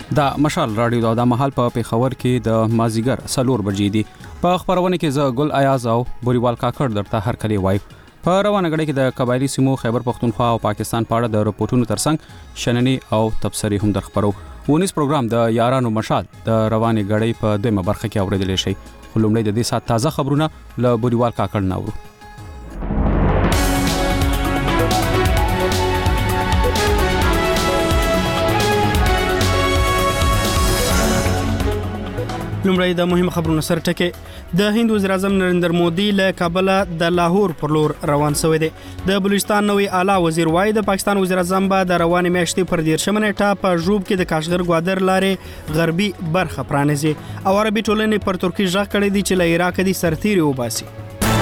دا مشال رادیو دا مهال په پیښور کې د مازیګر 4 بجې دي. په خبرونه کې زه ګل ایاز او بوریوال کاکړ درته هر کلی وای. په روانه غړي کې د قبایلی سیمو خیبر پختونخوا او پاکستان په اړه د رپورټونو ترڅنګ شننې او تبصرې هم درخبرو. ونیس پروګرام د یارانو مشال د روانه غړي په دمه برخه کې اوریدل شي. خلومړی د دې سات تازه خبرونه له بوریوال کاکړ ناوړو. لومړی د مهم خبرونو سره ټکي د هند وزیر اعظم نریندر مودي له کابل د لاهور پر لور روان شوی دی. د بلوچستان نوې اعلی وزیر وای د پاکستان وزیر اعظم به د روانې میاشتې پر 13 نیټه په ژوب کې د کاشغر ګوادر لارې غربي برخه پرانیزي او عربي ټولنې پر ترکی ژغ کړی دی چې له عراق دي سرتیري وباسي.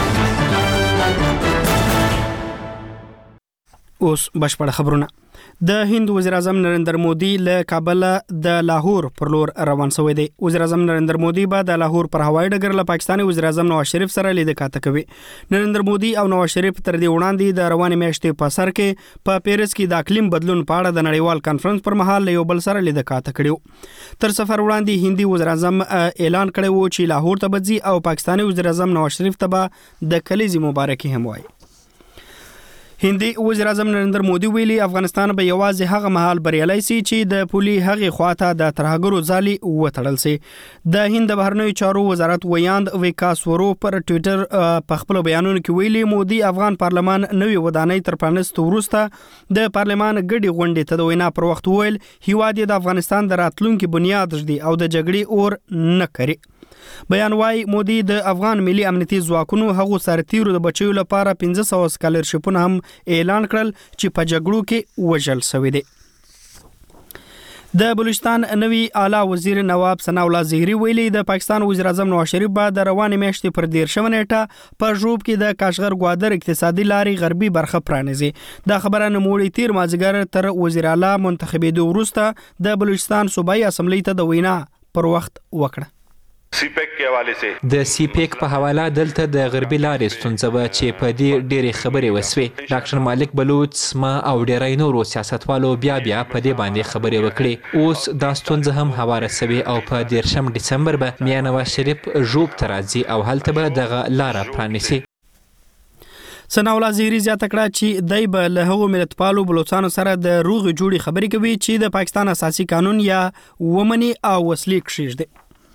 اوس بشپړ خبرونه. د هند وزیر اعظم نریندر مودي له کابل د لاهور پر لور روان شوی دی. وزیر اعظم نریندر مودي به د لاهور پر هوایي ډګر له پاکستاني وزیر اعظم نواز شریف سره لیدل کاته کوي. نریندر مودي او نواز شریف تر دې وړاندې د روانې میاشتې په سر کې په پیرس کې د اقلیم بدلون په اړه د نړیوال کانفرنس پر مهال یو بل سره لیدل کاته کړیو. تر سفر وړاندې هندي وزیر اعظم اعلان کړی و چې لاهور ته به ځي او پاکستاني وزیر اعظم نواز شریف ته به د کلیزي مبارکي هم وایي. هندي وزیر اعظم نریندر مودي ویلي افغانستان به یوازې هغه مهال بریالي سي چې د پولي هغه خواته د ترهګرو ځالي وټړل سي. د هند بهرنیو چارو وزارت ویاند وکاس ورو پر ټوئیټر په خپل بیانونو کې ویلي مودي افغان پارلمان نوې ودانۍ تر پرانست وروسته د پارلمان ګډي غونډې ته د وینا پر وخت ویل هیواد د افغانستان د راتلونکو بنیاد دی او د جګړې اور نه کوي. بیان وايي مودي د افغان ملي امنیتي ځواکونو هغو سرتیرو د بچیو لپاره 1500 سکالرشپونه هم اعلان کړل چې په جګړو کې وژل شوی دي. د بلوچستان نوی اعلی وزیر نواب ثناء الله زهري ویلي د پاکستان وزیر اعظم نواز شریف به د روانې میاشتې پر 13 نیټه په ژوب کې د کاشغر ګوادر اقتصادي لارې غربي برخه پرانیزي. دا خبره نوموړي تیر مازیګر تر وزیر اعلی منتخبېدو وروسته د بلوچستان صوبایي اسمبلی ته د وینا پر وخت وکړه. سی پیک کې حواله سي د سی پیک په حواله دلته د غربي لارې ستونزه به چې په دې ډېرې خبرې وسوي. ډاکټر مالک بلوچ ما او ډېری نورو سیاستوالو بیا په دې باندې خبرې وکړي. اوس دا ستونزه هم هواره سوي او په 13 دسمبر به میا نواز شریف ژوب ته راځي او هلته به دغه لاره پرانیسي. ثناء الله زهري زیاته کړه چې دای به له هغو ملتپالو بلوچستان سره د روغ جوړي خبرې کوي چې د پاکستان اساسي قانون یا ومني او وسلې کښیږدي.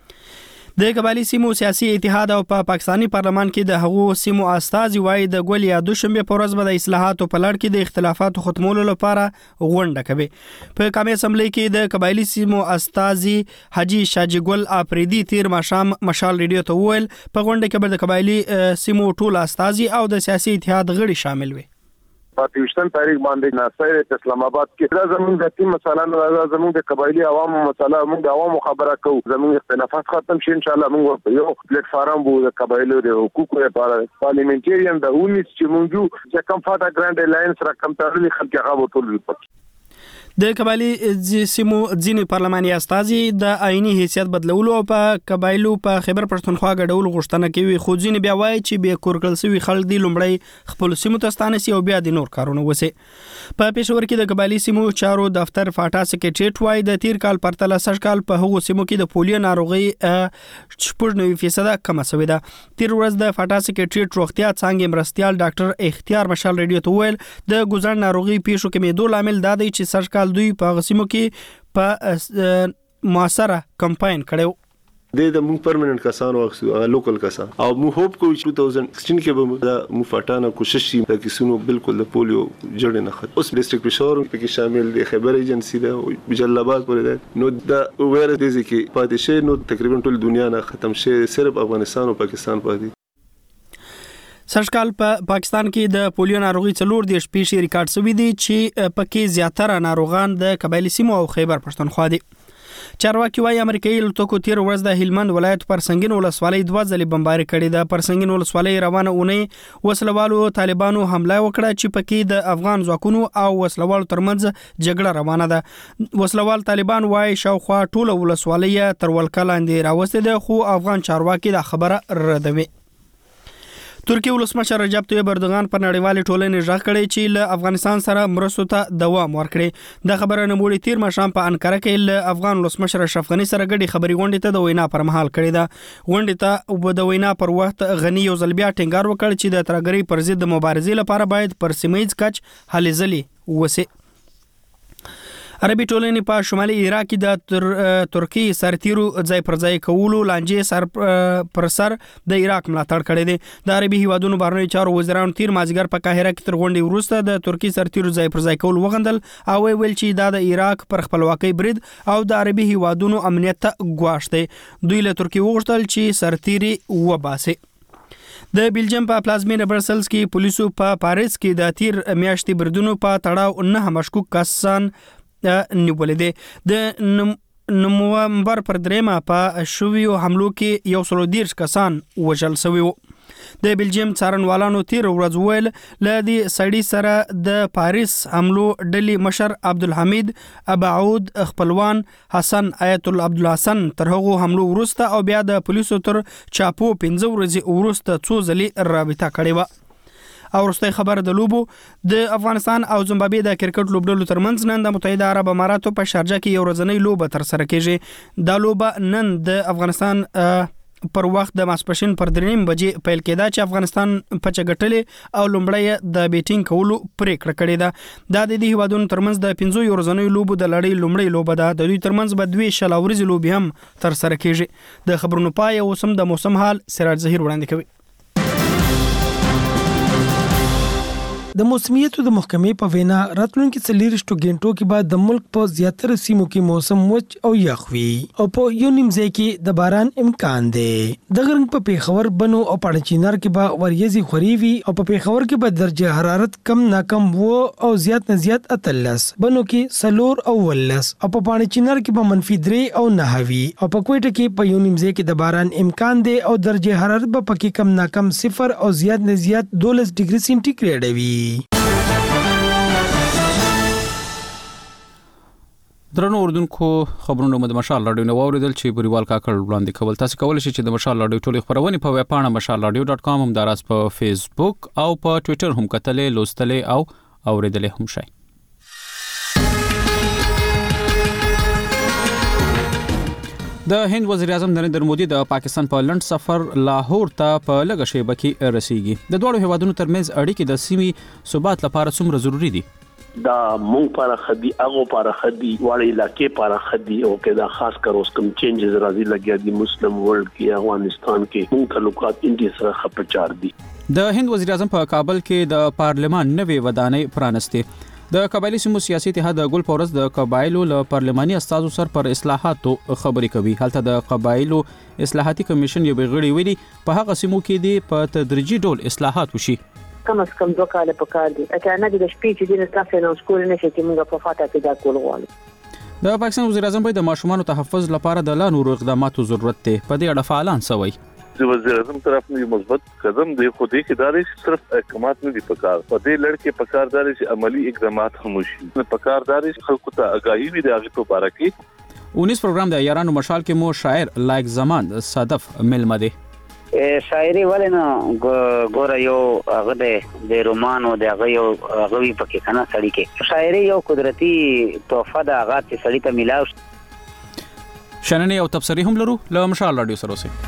د قبایلی سیمو سیاسي اتحاد او په پاکستانی پارلمان کې د هغو سیمو استازي وایي د ګول یا دوشنبه په ورځ به د اصلاحاتو په لړ کې د اختلافاتو ختمولو لپاره غونډه کوي. په قومي اسمبلی کې د قبایلی سیمو استازي حاجی شاجي ګل افریدي تیر ماښام مشال ریډیو ته وویل په غونډه کې به د قبایلی سیمو ټول استازي او د سیاسي اتحاد غړي شامل وي. پاکستان تاریخ باندې ناصر اسلام آباد کې دا زموږ د تیم مسله نه زموږ د قبایلی عوامو مسله موږ د عوامو خبره کوو زموږ اختلافات ختم شي ان شاء الله موږ یو پلیټ فارم بو د قبایلو د حقوقو لپاره پارلیمنټریان د اونیس چې موږ چې کم فاټا ګراند الاینس رقم تړلي خلک هغه ټول وپک. د قبایلی سیمو ځینې پارلماني استازي د آئینی حیثیت بدلولو او په قبایلو په خیبر پښتونخوا ګډول غوښتنه کوي خو ځینې بیا وایي چې به کورکل سوي خلک دی لومړی خپل سیمو ته ستانسي او بیا د نور کارونه وسي. په پېښور کې د قبایلی سیمو چارو دفتر فاټا سکریټریټ وایي د تیر کال پرتله سږ کال په هغو سیمو کې د پولیو ناروغي 90% کم شوې ده. تیر ورځ د فاټا سکریټریټ روغتیا څنګه مرستيال ډاکټر اختیار مشال ریډیو ته ویل د ګوزړ ناروغي پیښو کې مېدو لامل دا دی چې سږ دوی په غسیمو کې په موثره کمپاین کړو. د مو پرمننت کسان او لوکل کسان او مو هوپ کو 2016 کې به مو فاټانه کوشش شي چې سونو بالکل د پولیو جوړ نه خط اوس ډیسټریکټ پېښور کې شامل دي خیبر ایجنسی ده او جلال آباد پورې نو دا ویره دي چې پاتې شي نو تقریبا ټول دنیا نه ختم شي صرف افغانستان او پاکستان پاتې. سږکال په پاکستان کې د پولیو ناروغي 4 پیښې ریکارډ شوې دي چې پکې زیاتره ناروغان د قبایلی سیمو او خیبر پښتونخوا دي. چارواکي وايي امریکایي الوتکو تیر ورځ د هلمند ولایت پر سنگین ولسوالۍ 2 ځلې بمباري کړې ده. پر سنگین ولسوالۍ روانه اونۍ وسلوالو طالبانو حمله وکړه چې پکې د افغان ځواکونو او وسلوالو ترمنځ جګړه روانه ده. وسلوال طالبان وايي شاوخوا ټول ولسوالۍ تر ولکه لاندې راوستې ده خو افغان چارواکي دا خبره ردوي. ترکیه ولسمشر رجب طیب اردوغان پر نړیوالې ټولنې ژغ کړی چې له افغانستان سره مرستو ته دوام ورکړي. د خبره نموړي تیر ماښام په انقره کې له افغان ولسمشر اشرف غني سره ګډي خبري غونډې ته د وینا پر مهال کړې ده. غونډې ته د وینا پر وخت غني یو ځل بیا ټینګار وکړ چې د ترهګرۍ پر ضد د مبارزې لپاره باید پر سیمه‌ییز کچ هلې ځلې وسي. عربي ټولنې په شمالي عراق کې د ترکی سرتیرو ځای پر ځای کولو لانجې سر پر سر د عراق ملاتړ کړی دی. د عربي هیوادونو بهرنیو چارو وزیرانو تیر مازیګر په قاهره کې تر غونډې وروسته د ترکی سرتیرو ځای پر ځای کول وغندل او ویل چې دا د عراق پر خپلواکۍ برید او د عربي هیوادونو امنیت ته ګواښ دی. دوی له ترکی وغوښتل چې سرتیري وباسي. د بیلجیم په پلازمینه برسلز کې پولیسو په پاریس کې د تیر میاشتې بریدونو په تړاو 9 مشکوک کسان نیولې دي. د نومبر پر 3 په شویو حملو کې 130 کسان وژل شوي وو. د بیلجیم څارنوالانو تیر ورځ ویل ل دې سړی سره د پاریس حملو ډلې مشر عبدالحمید ابعود خپلوان حسن آیت الله عبدالحسن تر هغه حملو وروسته او بیا د پولیسو تر چاپو 15 ورځې وروسته څو ځلې رابطه کړې و. او وروستۍ خبر د لوبو د افغانستان او زیمبابوې د کرکټ لوبډلو ترمنځ نن د متحده عرب اماراتو په شارجه کې یو ورځنۍ لوبه تر سره کیږي. دا لوبه نن د افغانستان پر وخت د ماسپښین پر 3 بجې پیل کېده چې افغانستان په چګټلې او لومړی د بیټینګ کولو پریکړه کړې ده. دا د دې هیوادونو ترمنځ د 15 ورځنۍ لوبو د لړۍ لومړی لوبه ده. د دوی ترمنځ به 2 شلاوريزي لوبې هم تر سره کیږي. د خبرونو پای اوسم د موسم حال سراج ظهیر وړاندې کوي. د موسمیاتو د محکمې په وینا راتلونکي 40 غنټو کې بعد د ملک په زیاتره سیمو کې موسم وچ او یخ وي او په یو نیم ځای کې د باران امکان دی. د غرنګ په پیښور بنو او پاړچینار کې به وریځي خوري وي او په پیښور کې به درجه حرارت کم ناکم وو او زیات نه زیات 13 بنو کې سلور او ولس او په پاړچینار کې به -3 او 9 وي او په کوټه کې په یو نیم ځای کې د باران امکان دی او درجه حرارت به پکې کم ناکم 0 او زیات نه زیات 12 ډیګري سنټیګریډ وي. درنو اردوونکو خبرونه مو د مشال رادیو نو اوریدل چې بریوال کاکړ وړاندې کول. تاسو کولای شئ چې د مشال رادیو ټولې خبرونه په ویب پاڼه mashalradio.com هم دراز په فیسبوک او په ټوئیټر هم کتلې لوستلې او اوریدلې هم شئ. د هند وزیر اعظم نریندر مودي د پاکستان په لند سفر لاهور ته په لږه شیبه کې رسیږي. د دوه هیوادونو ترمنځ اړیکې د سیمې ثبات لپاره څومره ضروری دي؟ دا مونږ لپاره خدي هغه لپاره خدي وړي علاقې لپاره خدي او کې دا خاص کر اوس کوم چینجز راځي لګیا دي مسلم ورلد کې افغانستان کې مونږ تعلقات انډیا سره خپچار دي. د هند وزیر اعظم په کابل کې د پارلمان نوې ودانۍ پرانستې. د قبایلی سیمو سیاسي اتحاد د ګل پورس د قبایلو له پارلماني استازو سره پر اصلاحاتو خبرې کوي. هلته د قبایلو اصلاحاتي کمیشن یو غړي ویلي په هغه سیمو کې دي په تدریجي ډول اصلاحات وشي. کم از کم 2 کال په کار دي اته نه د شپې چې د تاسو نو سکول نشي چې موږ په فاته کې دا کول غواړو. د پاکستان وزیر اعظم باید د ماشومانو تحفظ لپاره د لا نورو اقداماتو ضرورت دی. په دې اړه فعالان سوي. وزیر اعظم طرف نه مثبت قدم دی خو دې کې داري صرف احکامات نه دي پکار په دې لړ کې پکار داري چې عملی اقدامات هم وشي. پکار داري خلکو ته آگاهی وي د هغه په اړه کې. 19 پروګرام د یارانو مشال کې مو شاعر لایق زمان صدف ملمه دی. شاعري ولنه ګوره یو هغه د رومانو د هغه یو غوي پکې کنه سړی کې شاعري یو قدرتي تحفه د هغه چې سړی ته ملاو. شننه او تبصری هم لرو له مشال رادیو سره اوسئ.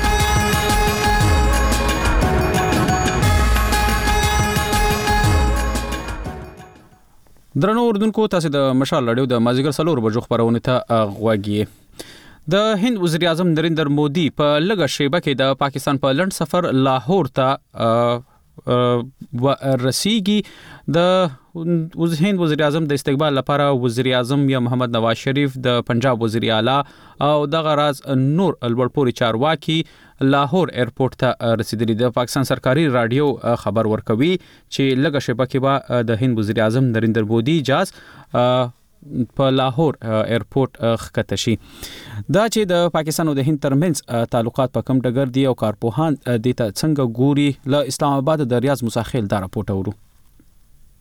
درنو اردوونکو تاسو د مشال رادیو د مازیګر سلور بجو خبرونه ته غوږی. د هند وزیر اعظم نریندر مودي په لږه شیبه کې د پاکستان په لند سفر لاهور ته رسیږي. د هند وزیر اعظم د استقبال لپاره وزیر اعظم یا محمد نواز شریف د پنجاب وزیر اعلی او دغه راز نور الوړپوري چارواکي لاهور ایرپورټ ته رسیدلي. د پاکستان سرکاري رادیو خبر ورکوي چې لږه شیبه کې به د هند وزیر اعظم نریندر مودي جاز په لاهور ایرپورټ ښکته شي. دا چې د پاکستان او د هند ترمنځ تعلقات په کم ډګر دي او کارپوهان د ته څنګه ګوري له اسلام آباد د ریاض مساخیل دا راپورټ اورو.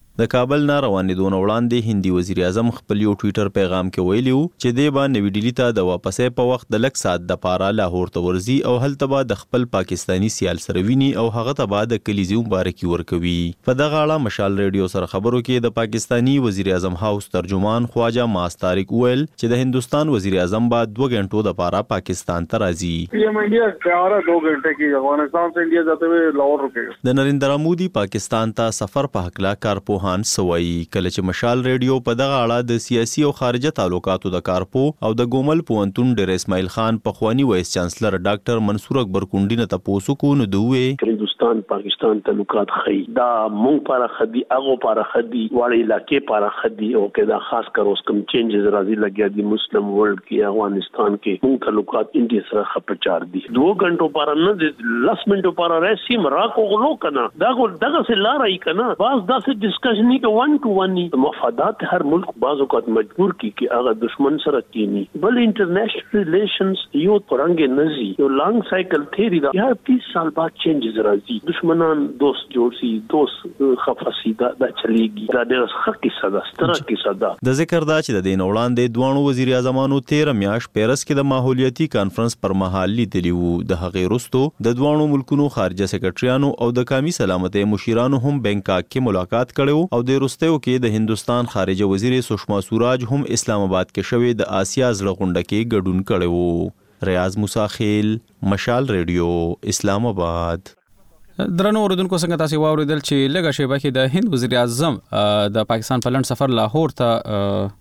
د کابل نه روانېدو نه وړاندې هندي وزیر اعظم خپل یو ټویټر پیغام کې ویلي وو چې دی به نوې ډیلي ته د واپسې په وخت د لږ ساعت دپاره لاهور ته ورځي او هلته به د خپل پاکستاني سیال سره ویني او هغه ته به د کلیزې مبارکي ورکوي. په دغه اړه مشال ریډیو سره خبرو کې د پاکستاني وزیر اعظم هاوس ترجمان خواجه ماس طارق ویل چې د هندوستان وزیر اعظم به 2 غنټو دپاره پاکستان ته راځي. پی ایم انڈیا 2 घंटे की افغانستان से इंडिया जाते हुए लाहौर रुकेगा. د نریندرا مودي پاکستان ته سفر په هکله کارپوهان سوایي کله چې مشال ریډیو په دغه اړه د سیاسي او خارجه تعلقاتو د کارپو او د ګومل پوهنتون ډیر اسماعیل خان پخوانی وایس چانسلر ډاکټر منصور اکبر کونډي نه تاسو کو نو دوی هندوستان پاکستان تعلقات خي دا مونږ لپاره خدي هغه لپاره خدي وړي علاقې لپاره خدي او کې دا خاص کر اوس کوم چینجز راځي لګیا دي مسلم ورلد کې افغانستان کې مونږ تعلقات انډیا سره خپچار دي 2 غنټو لپاره نه 10 منټو لپاره راسي مراکو غلو کنه دغه سه لارای کنه باز داسې ډسکشن نه کې 1 to 1 نه مفادات هر ملک بعض اوقات مجبور کی چې هغه دشمن سره کینی بل انټرنیشنل ریلیشنز یو پرنګ نزي یو لانګ سایکل تھیری دا 30 سال بعد چینجز راځي دشمنان دوست جوړ سي دوست خفاسي دا چلیږي دا د حق صدا ستره کی صدا د ذکر دا چې د دین وړاندې دوانو وزیر اعظمانو 13 میاشت پیرس کې د ماحولیاتي کانفرنس پر مهال لیدلی وو د هغې وروستو د دوانو ملکونو خارجه سکرټریانو او د قومي سلامتۍ مشیرانو هم بینکاک کې ملاقات کړو او د وروستیو کې د هندوستان خارجه وزیر سشما سوراج هم اسلام آباد کې شوی د آسیا زړه غونډه کې ګډون کړو. ریاض موسی خیل مشال ریډیو اسلام آباد. درنو اوریدونکو څنګه تاسو واوریدل چې لږه شیبه کې د هند وزیر اعظم د پاکستان په لنډ سفر لاهور ته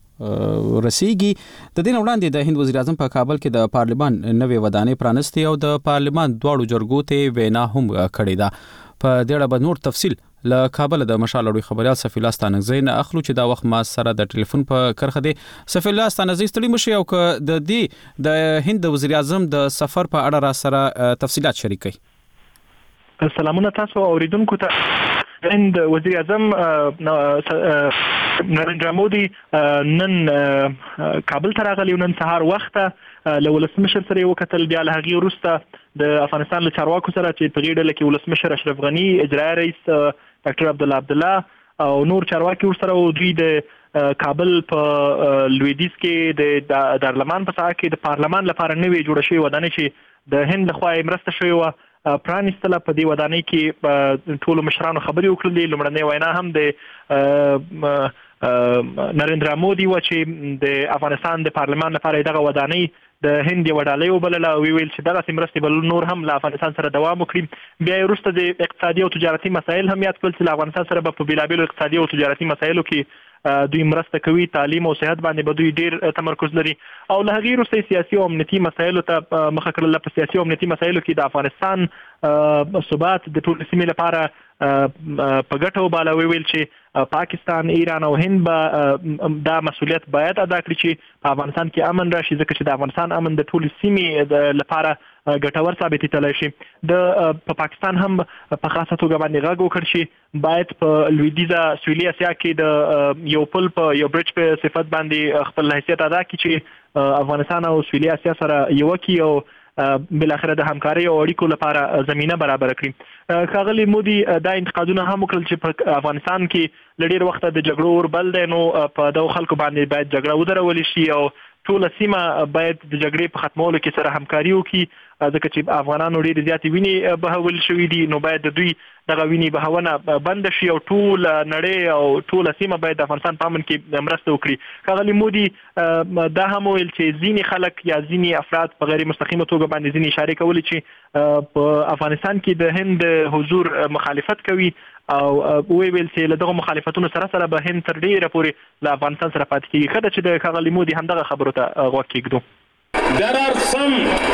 رسیږي. د دین وړاندې د هند وزیر اعظم په کابل کې د پارلمان نوې ودانۍ پرانستي او د پارلمان دواړو جرګو ته وینا هم کړې ده. په دې اړه به نور تفصیل له کابل د مشال اړوي خبريال صفي الله ستانغزي نه اخلو چې دا وخت ما سره د ټلیفون په کرخه دي. صفي الله ستانغزي ستړي مشي او د دې د هند وزیر اعظم د سفر په اړه را سره تفصيلات شریکي. سلامونه تاسو اوریدونکو ته هند وزیر اعظم نریندرا مودي نن کابل ته راغلی نن سهار وخته له ولسمشر سره وکتل بیا له هغې وروسته د افغانستان له چارواکو سره چې په دې ډله کې ولسمشر اشرف غني اجرایي رئیس ډاکټر عبدالله او نور چارواکي ورسره دوی د کابل په لویدیځ کې د دارالمان په ساحه کې د پارلمان لپاره نوې جوړه شوې ودانۍ چې د هند لخوا مرسته شوې وه پرانیستله. په دې ودانۍ کې ټولو مشرانو خبرې وکړلې. لومړنۍ وینا هم د نریندرا مودي و چې د افغانستان د پارلمان لپاره دغه ودانۍ د هند یو ډالۍ وبلله او ویل چې دغه مرستې بل نور هم له افغانستان سره دوام وکړي. بیا وروسته د اقتصادي او تجارتي مسایل هم یاد کړل چې له افغانستان سره په بیلابیلو اقتصادي او تجارتي مسایلو کې دوی مرسته کوي. تعلیم او صحت باندې به دوی ډیر تمرکز لري او له هغې وروسته سیاسي او امنیتي مسایلو ته مخه کړل. په سیاسي او امنیتي مسایلو کې د افغانستان ثبات د ټول سیمې لپاره په ګټه وباله. ویل چې پاکستان ایران او هند به دا مسؤلیت باید ادا کړي چې په افغانستان کې امن راشي ځکه چې د افغانستان امن د ټول سیمې لپاره ګټور ثابتېدلی شي. په پاکستان هم په خاصه توګه باندې غږ وکړ چې باید په لویدیځه سویلي اسیا کې د یو پل په یو برج په صفت باندې خپل حیثیت ادا کړي چې افغانستان او سویلي اسیا سره یو کی او بالاخره د همکارۍ او اړیکو لپاره زمینه برابر کړي. ښاغلي مودي دا انتقادونه هم وکړل چې په افغانستان کې له ډېر وخته د جګړو اور بل دی نو په دغو خلکو باندې باید جګړه ودرولی شي او ټوله سیمه باید د جګړې په ختمولو کې سره همکاري وکړي ځکه چې افغانانو ډېرې زیاتې وینې بهول شوي دي نو باید د دوی دغه وینې بهونه بنده شي او ټول نړۍ او ټوله سیمه باید د افغانستان په امن کې مرسته وکړي. ښاغلي مودي دا هم ویل چې ځینې خلک یا ځینې افراد په غیر مستقیمه توګه باندې ځینې اشارې کولې چې په افغانستان کې د هند حضور مخالفت کوي او ویل چې له دغه مخالفتونو سره سره به هند تر ډیره پورې له افغانستان سره پاتې کېږي. ښه ده چې د ښاغلي مودي همدغه خبرو ته غوږ کېږدو. There are some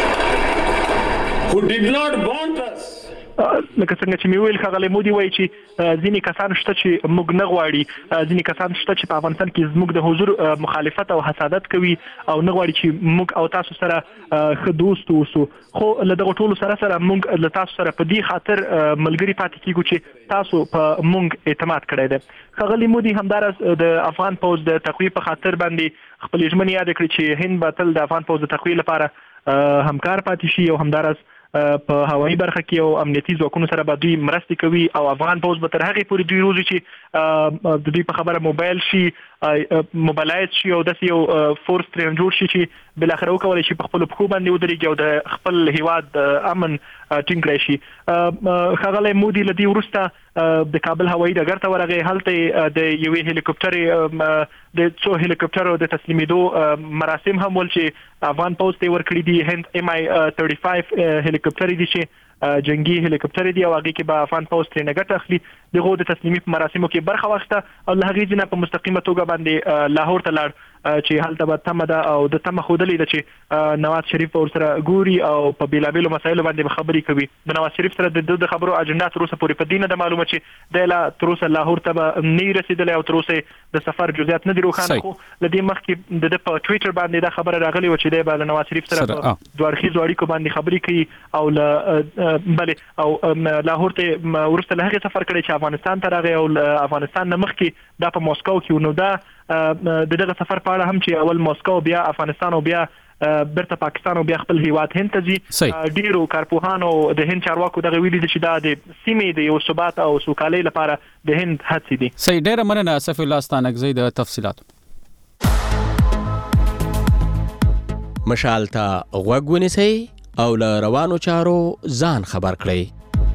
who did not want us. لکه څنګه چې مې ویل ښاغلی مودي وایي چې ځینې کسان شته چې موږ نه غواړي ځینې کسان شته چې په افغانستان کې زموږ د حضور مخالفت او حسادت کوي او نه غواړي چې موږ او تاسو سره ښه دوست اوسو. خو له دغه ټولو سره سره موږ له تاسو سره په دې خاطر ملګري پاتې کېږو چې تاسو په موږ اعتماد کړی دی. ښاغلي مودي همداراز د افغان پوځ د تقویې په خاطر باندې خپلې ژمنې یادې کړې چې هند به تل د افغان پوځ د تقویې لپاره همکار پاتې شي او همداراز په هوایي برخه کې او امنیتي ځواکونو سره به دوی مرستې کوي او افغان پوځ به تر هغې پورې دوی روزي چې د دوی په خبره موبایل شي موبایلایز شي او داسې یو فورس ترې جوړ شي چې بالاخره وکولی شي په خپلو پښو باندې ودرېږي او د خپل هیواد امن ټینګ کړی شي. ښاغلی مودي له دې وروسته د کابل هوایي ډګر ته ورغی. هلته د یوې هلیکوپټرې د څو هلیکوپټرو د تسلیمېدو مراسم هم ول چې افغان پوځ ته یې ورکړي دي. هند MI-35 هلیکوپټرې دي چې جنگي هلیکوپټر دي او هغه کې به افغان پوځ ترې نګټ اخلي. دغه د تسلیمي په مراسمو کې برخه واخیسته او له هغې ځینه په مستقیمه توګه باندې لاهور ته لاړ چې هلته به تمه ده او د تمه ښودلې ده چې نواز شریف به ورسره ګوري او په بېلابېلو مسایلو باندې به خبرې کوي. د نواز شریف سره د خبرو اجنډا تر اوسه پورې په دې نه ده معلومه چې دی لا تر اوسه لاهور ته به نه وي رسېدلی او تر اوسه د سفر جزئیات نه دي روښانه. خو له دې مخکې د ده په ټویټر باندې دا خبره راغلې وه چې دی به له نواز شریف سره په دوه اړخیزو اړیکو باندې خبرې کوي او بلې او لاهور ته وروسته له هغې سفر کړی چې افغانستان ته راغی او له افغانستان نه مخکې دا په موسکو کې و. نو دا د دغه سفر په اړه هم چې اول موسکو بیا افغانستان او بیا برته پاکستان او بیا خپل هیواد هند ته ځي. ډیرو کارپوهانو د هند چارواکو دغه ویلي دي چې دا د سیمې د یو ثبات او سوکالۍ لپاره د هند هڅې دي. صحیح، ډیره مننه اسف الله ستانکزی د تفصیلاتو. مشال ته غوږ ونیسئ او له روانو چارو ځان خبر کړئ.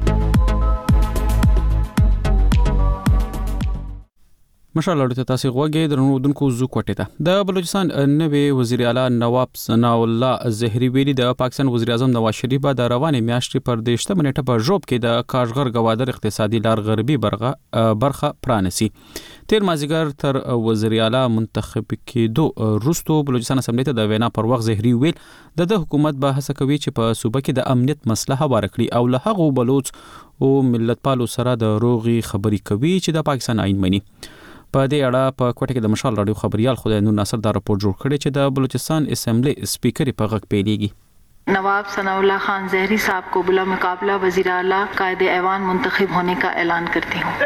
مشال ته تاسو غوږی درنو دونکو زو کوټه ته د بلوچستان نوې وزیر اعلی نواب ثناء الله زهری ویلي د پاکستان وزیر اعظم نواز شریف به د روانې میاشتې پر 18 منېټه په ژوب کې د کاشغر گوادر اقتصادي لار غربي برخه پرانسی. تیر مازیګر تر وزیر اعلی منتخب کېدو وروسته بلوچستان اسمبلی ته د وینا پر وخت زهری ویل د حکومت به هڅه کوي چې په صوبه کې د امنیت مسله هواره کړي او له هغو بلوچ او ملت پالو سره د روغي خبري کوي چې د پاکستان آئین مني. په دې اړه په کوټه کې د مشال راډیو خبريال خدای نور ناصر دا راپور جوړ کړی چې د بلوچستان اسمبلی سپیکر په غږ پیلېږي. नवाब सनाउल्लाह खान जहरी साहब को बिला मुकाबला वज़ीर आला कायदे ऐवान मुंतखब होने का ऐलान करती हूँ.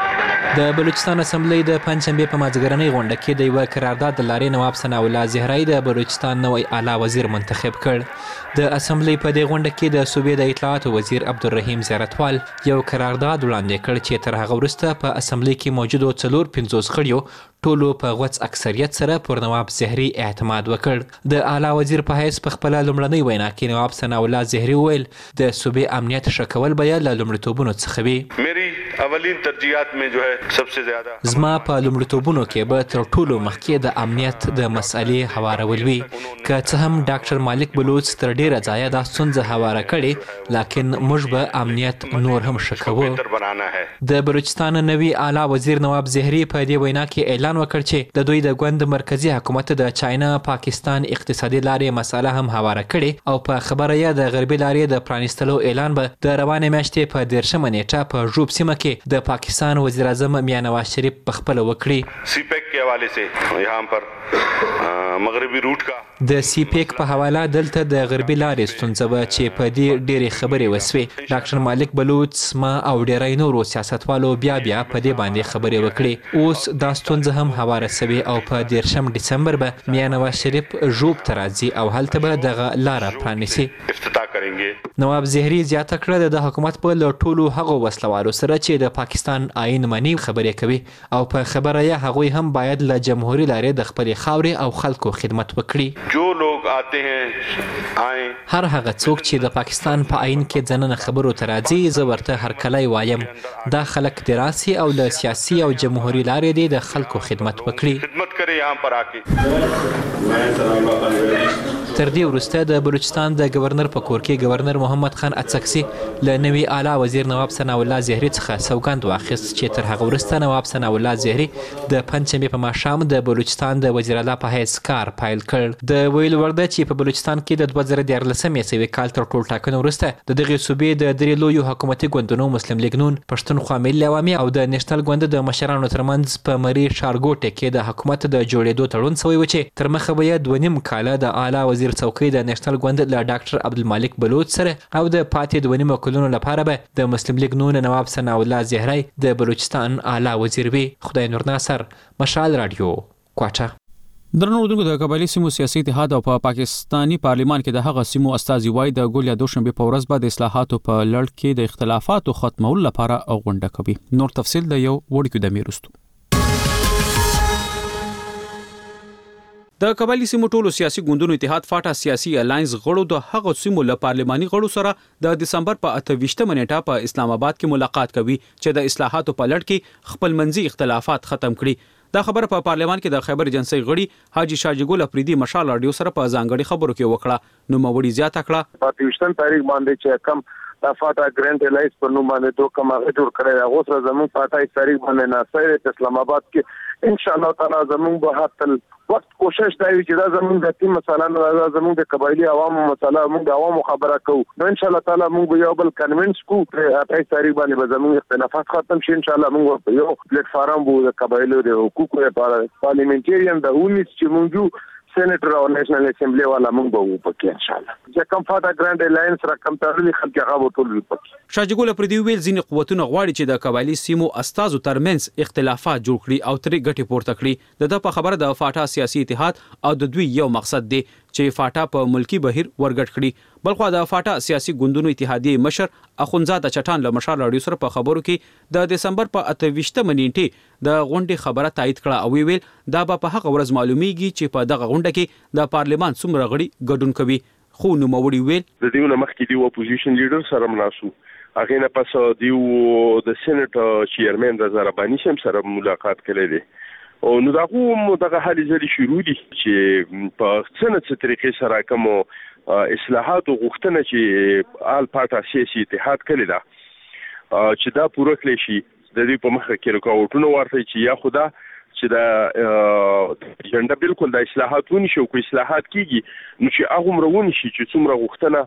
د بلوچستان اسمبلی د پنځشنبې په مازدیګرنۍ غونډه کې د یوه قرارداد د لارې نواب ثناء الله زهری د بلوچستان نوی اعلی وزیر منتخب کړ. د اسمبلی په دې غونډه کې د صوبې د اطلاعات وزیر عبدالرحیم زیارتوال یو قرارداد وړاندې کړ چې تر هغه وروسته په اسمبلی کې موجودو 450 غړیو ټولو په غوڅ اکثریت سره پر نواب زهری اعتماد وکړ. د اعلی وزیر په حیث په خپل لومړنۍ وینا کې نواب ثناء الله زهری ویل د صوبې امنیت ښه کول به له لومړیتوبونو څخه وي. मेरी اولین ترجیحات में जो है सबसे زیاده زما په لومړیتوبونو کې به تر ټولو مخکې د امنیت د مسئلې هوارول وي. که څه هم ډاکټر مالک بلوچ تر ډیره ځایه دا ستونزه هواره کړې لیکن موږ به امنیت نور هم ښه کوو. د بلوچستان نوي اعلی وزیر نواب زهری په دې وینا کې اعلان وکړ چې د دوی د ګوند مرکزی حکومت د چاینا پاکستان اقتصادي لارې مسله هم هواره کړي او په خبره یې د غربي لارې د پرانیستلو اعلان به د روانې میاشتې په 13 منېټه په ژوب سیمه کې د پاکستان وزیر اعظم میاں نواز شریف په خپل وکړي. سی پیک کے حوالے سے یہاں پر مغربي روټ کا د سی پیک په حواله دلته د غربي لارې ستونزه وه چې په دې ډېرې خبرې وسوې. ډاکټر مالک بلوچ ما او ډېری نورو سیاستوالو بیا په دې باندې خبرې وکړې. اوس دا ستونزه هم هواره سوې او په 13 ډسمبر به میاں نواز شریف ژوب ته راځي او هلته به دغه لاره پرانیسي. نواب زهری زیاته کړه د حکومت په له ټولو هغو وسلوالو سره چې د پاکستان آئین مني خبرې کوي او په خبره یې هغوی هم باید له جمهوري لارې د خپلې خاورې او خلکو خدمت وکړي. جو لوگ آتے ہیں آئیں هر هغه څوک چې د پاکستان په آئین کې ځننه خبرو ته راځي زه ورته هرکلی وایم دا خلک د راسي او له سیاسي او جمهوري لارې دی د خلکو خدمت وکړي. خدمت کرے یہاں پر آکے. تر دې وروسته د بلوچستان د گورنر په کور کې گورنر محمد خان اڅکسي له نوي اعلی وزیر نواب ثناء الله زهری څخه سوګند واخیست چې تر هغه وروسته نواب ثناء الله زهری د پنځشنبې په ماښام د بلوچستان د وزیر اعلی په حیث کار پیل کړ. د ویل وړ ده چې په بلوچستان کې د 2014 عیسوي کال تر ټولو ټاکنو وروسته د دغې صوبې د درې لویو حکومتي ګوندونو مسلم لیګ نون، پښتونخوا ملي عوامي او د نېشنل ګوند د مشرانو ترمنځ په مري ښارګوټه کې د حکومت د جوړېدو تړون شوی و چې تر مخه به یې 2.5 کاله د اعلی وزیر څوکۍ د نېشنل ګوند له ډاکټر عبدالمالک بلوچ سره او د پاتې 2.5 کلونو لپاره به د مسلم لیګ نون نواب ثناء الله زهری د بلوچستان اعلی وزیر وي. خدای نور ناصر، مشال رادیو، کوټه. درنو اردوونکو د قبایلی سیمو سیاسي اتحاد او په پاکستانی پارلیمان کې د هغه سیمو استازي وای د ګول یا دوشنبه په ورځ بعد اصلاحاتو په لړ کې د اختلافاتو ختمولو لپاره غونډه کوي. نور تفصیل د یو وړکو د میرستو. د قبایلی سیمو ټولو سیاسي ګوندونو اتحاد فاټا سیاسي الاینس غړو د هغه سیمو له پارلماني غړو سره د دسمبر په 28 نیټه په اسلام آباد کې ملاقات کوي چې د اصلاحاتو په لړ کې خپل منځي اختلافات ختم کړي. دا خبره په پارلمان کې د خیبر ایجنسی غړي حاجی شاجی ګل افریدي مشال رادیو سره په ځانګړي خبرو کې وکړه. نو موړي زیاته کړه 28 تاریخ باندې چې کم د فاټا ګرانډ الاینس پر نوم باندې دوه کومه جوړ کړی هغه سره زموږ په 28 تاریخ باندې ناصر اسلام آباد کې ان شاء الله تعالی زموږ به حتل وخت کوشش دی چې دا زموږ د تیم مثلا دا زموږ د قبایلی عوامو مثلا موږ د عوامو خبره کوو نو ان شاء الله تعالی موږ یو بل کنوینس کو په 28 تاریخ باندې به زموږ اختلافات ختم شي ان شاء الله موږ یو پلیټ فارم بو د قبایلو د حقوقو لپاره پارلیمنټریان د ونیس چې موږ سېنیټر او نېشنل اسمبلی والا موږ به وپکې ان شاء الله چې کوم فاټا ګرانډ الاینس رقم تړلي خلک هغه ټول وپکې. شاجی ګل افریدي ویل ځینې قوتونه غواړي چې د قبایلی سیمو استازو ترمنځ اختلافات جوړ کړي او ترې ګټې پورته کړي. د په خبره د فاټا سیاسي اتحاد او د دوی یو مقصد دی چې فاټا په ملکی بهیر ورګټ کړي. بلخو د فاټا سیاسي ګوندونو اتحادیه مشر اخونزاده چټان له مشال رادیو سره په خبرو کې د دسمبر په 28 نیټه د غونډې خبره تایید کړه او ویل دا به په هغه ورځ معلومیږي چې په دغه غونډه کې د پارلمان څومره غړي ګډون کوي. خو نو موړي ویل د دیونه مخکې دی اپوزیشن لیډر سره مناسو هغه نه پس دیو د سېنیټ چیرمن رضا ربانی سم سره ملاقات کړی دی او نو دا کوم دغه حالې زری شروع دي چې په څنګه طریقې سره کوم اصلاحات غوښتنه چې آل پاټا سیاسي اتحاد کړی دا چې دا پوره کړی شي د دې په مخه کې رکاوټونه ورته چې یا خدا چې دا جنډه بالکل د اصلاحاتونو شو کو اصلاحات کیږي نو چې هغه مرونه شي چې څومره غوښتنه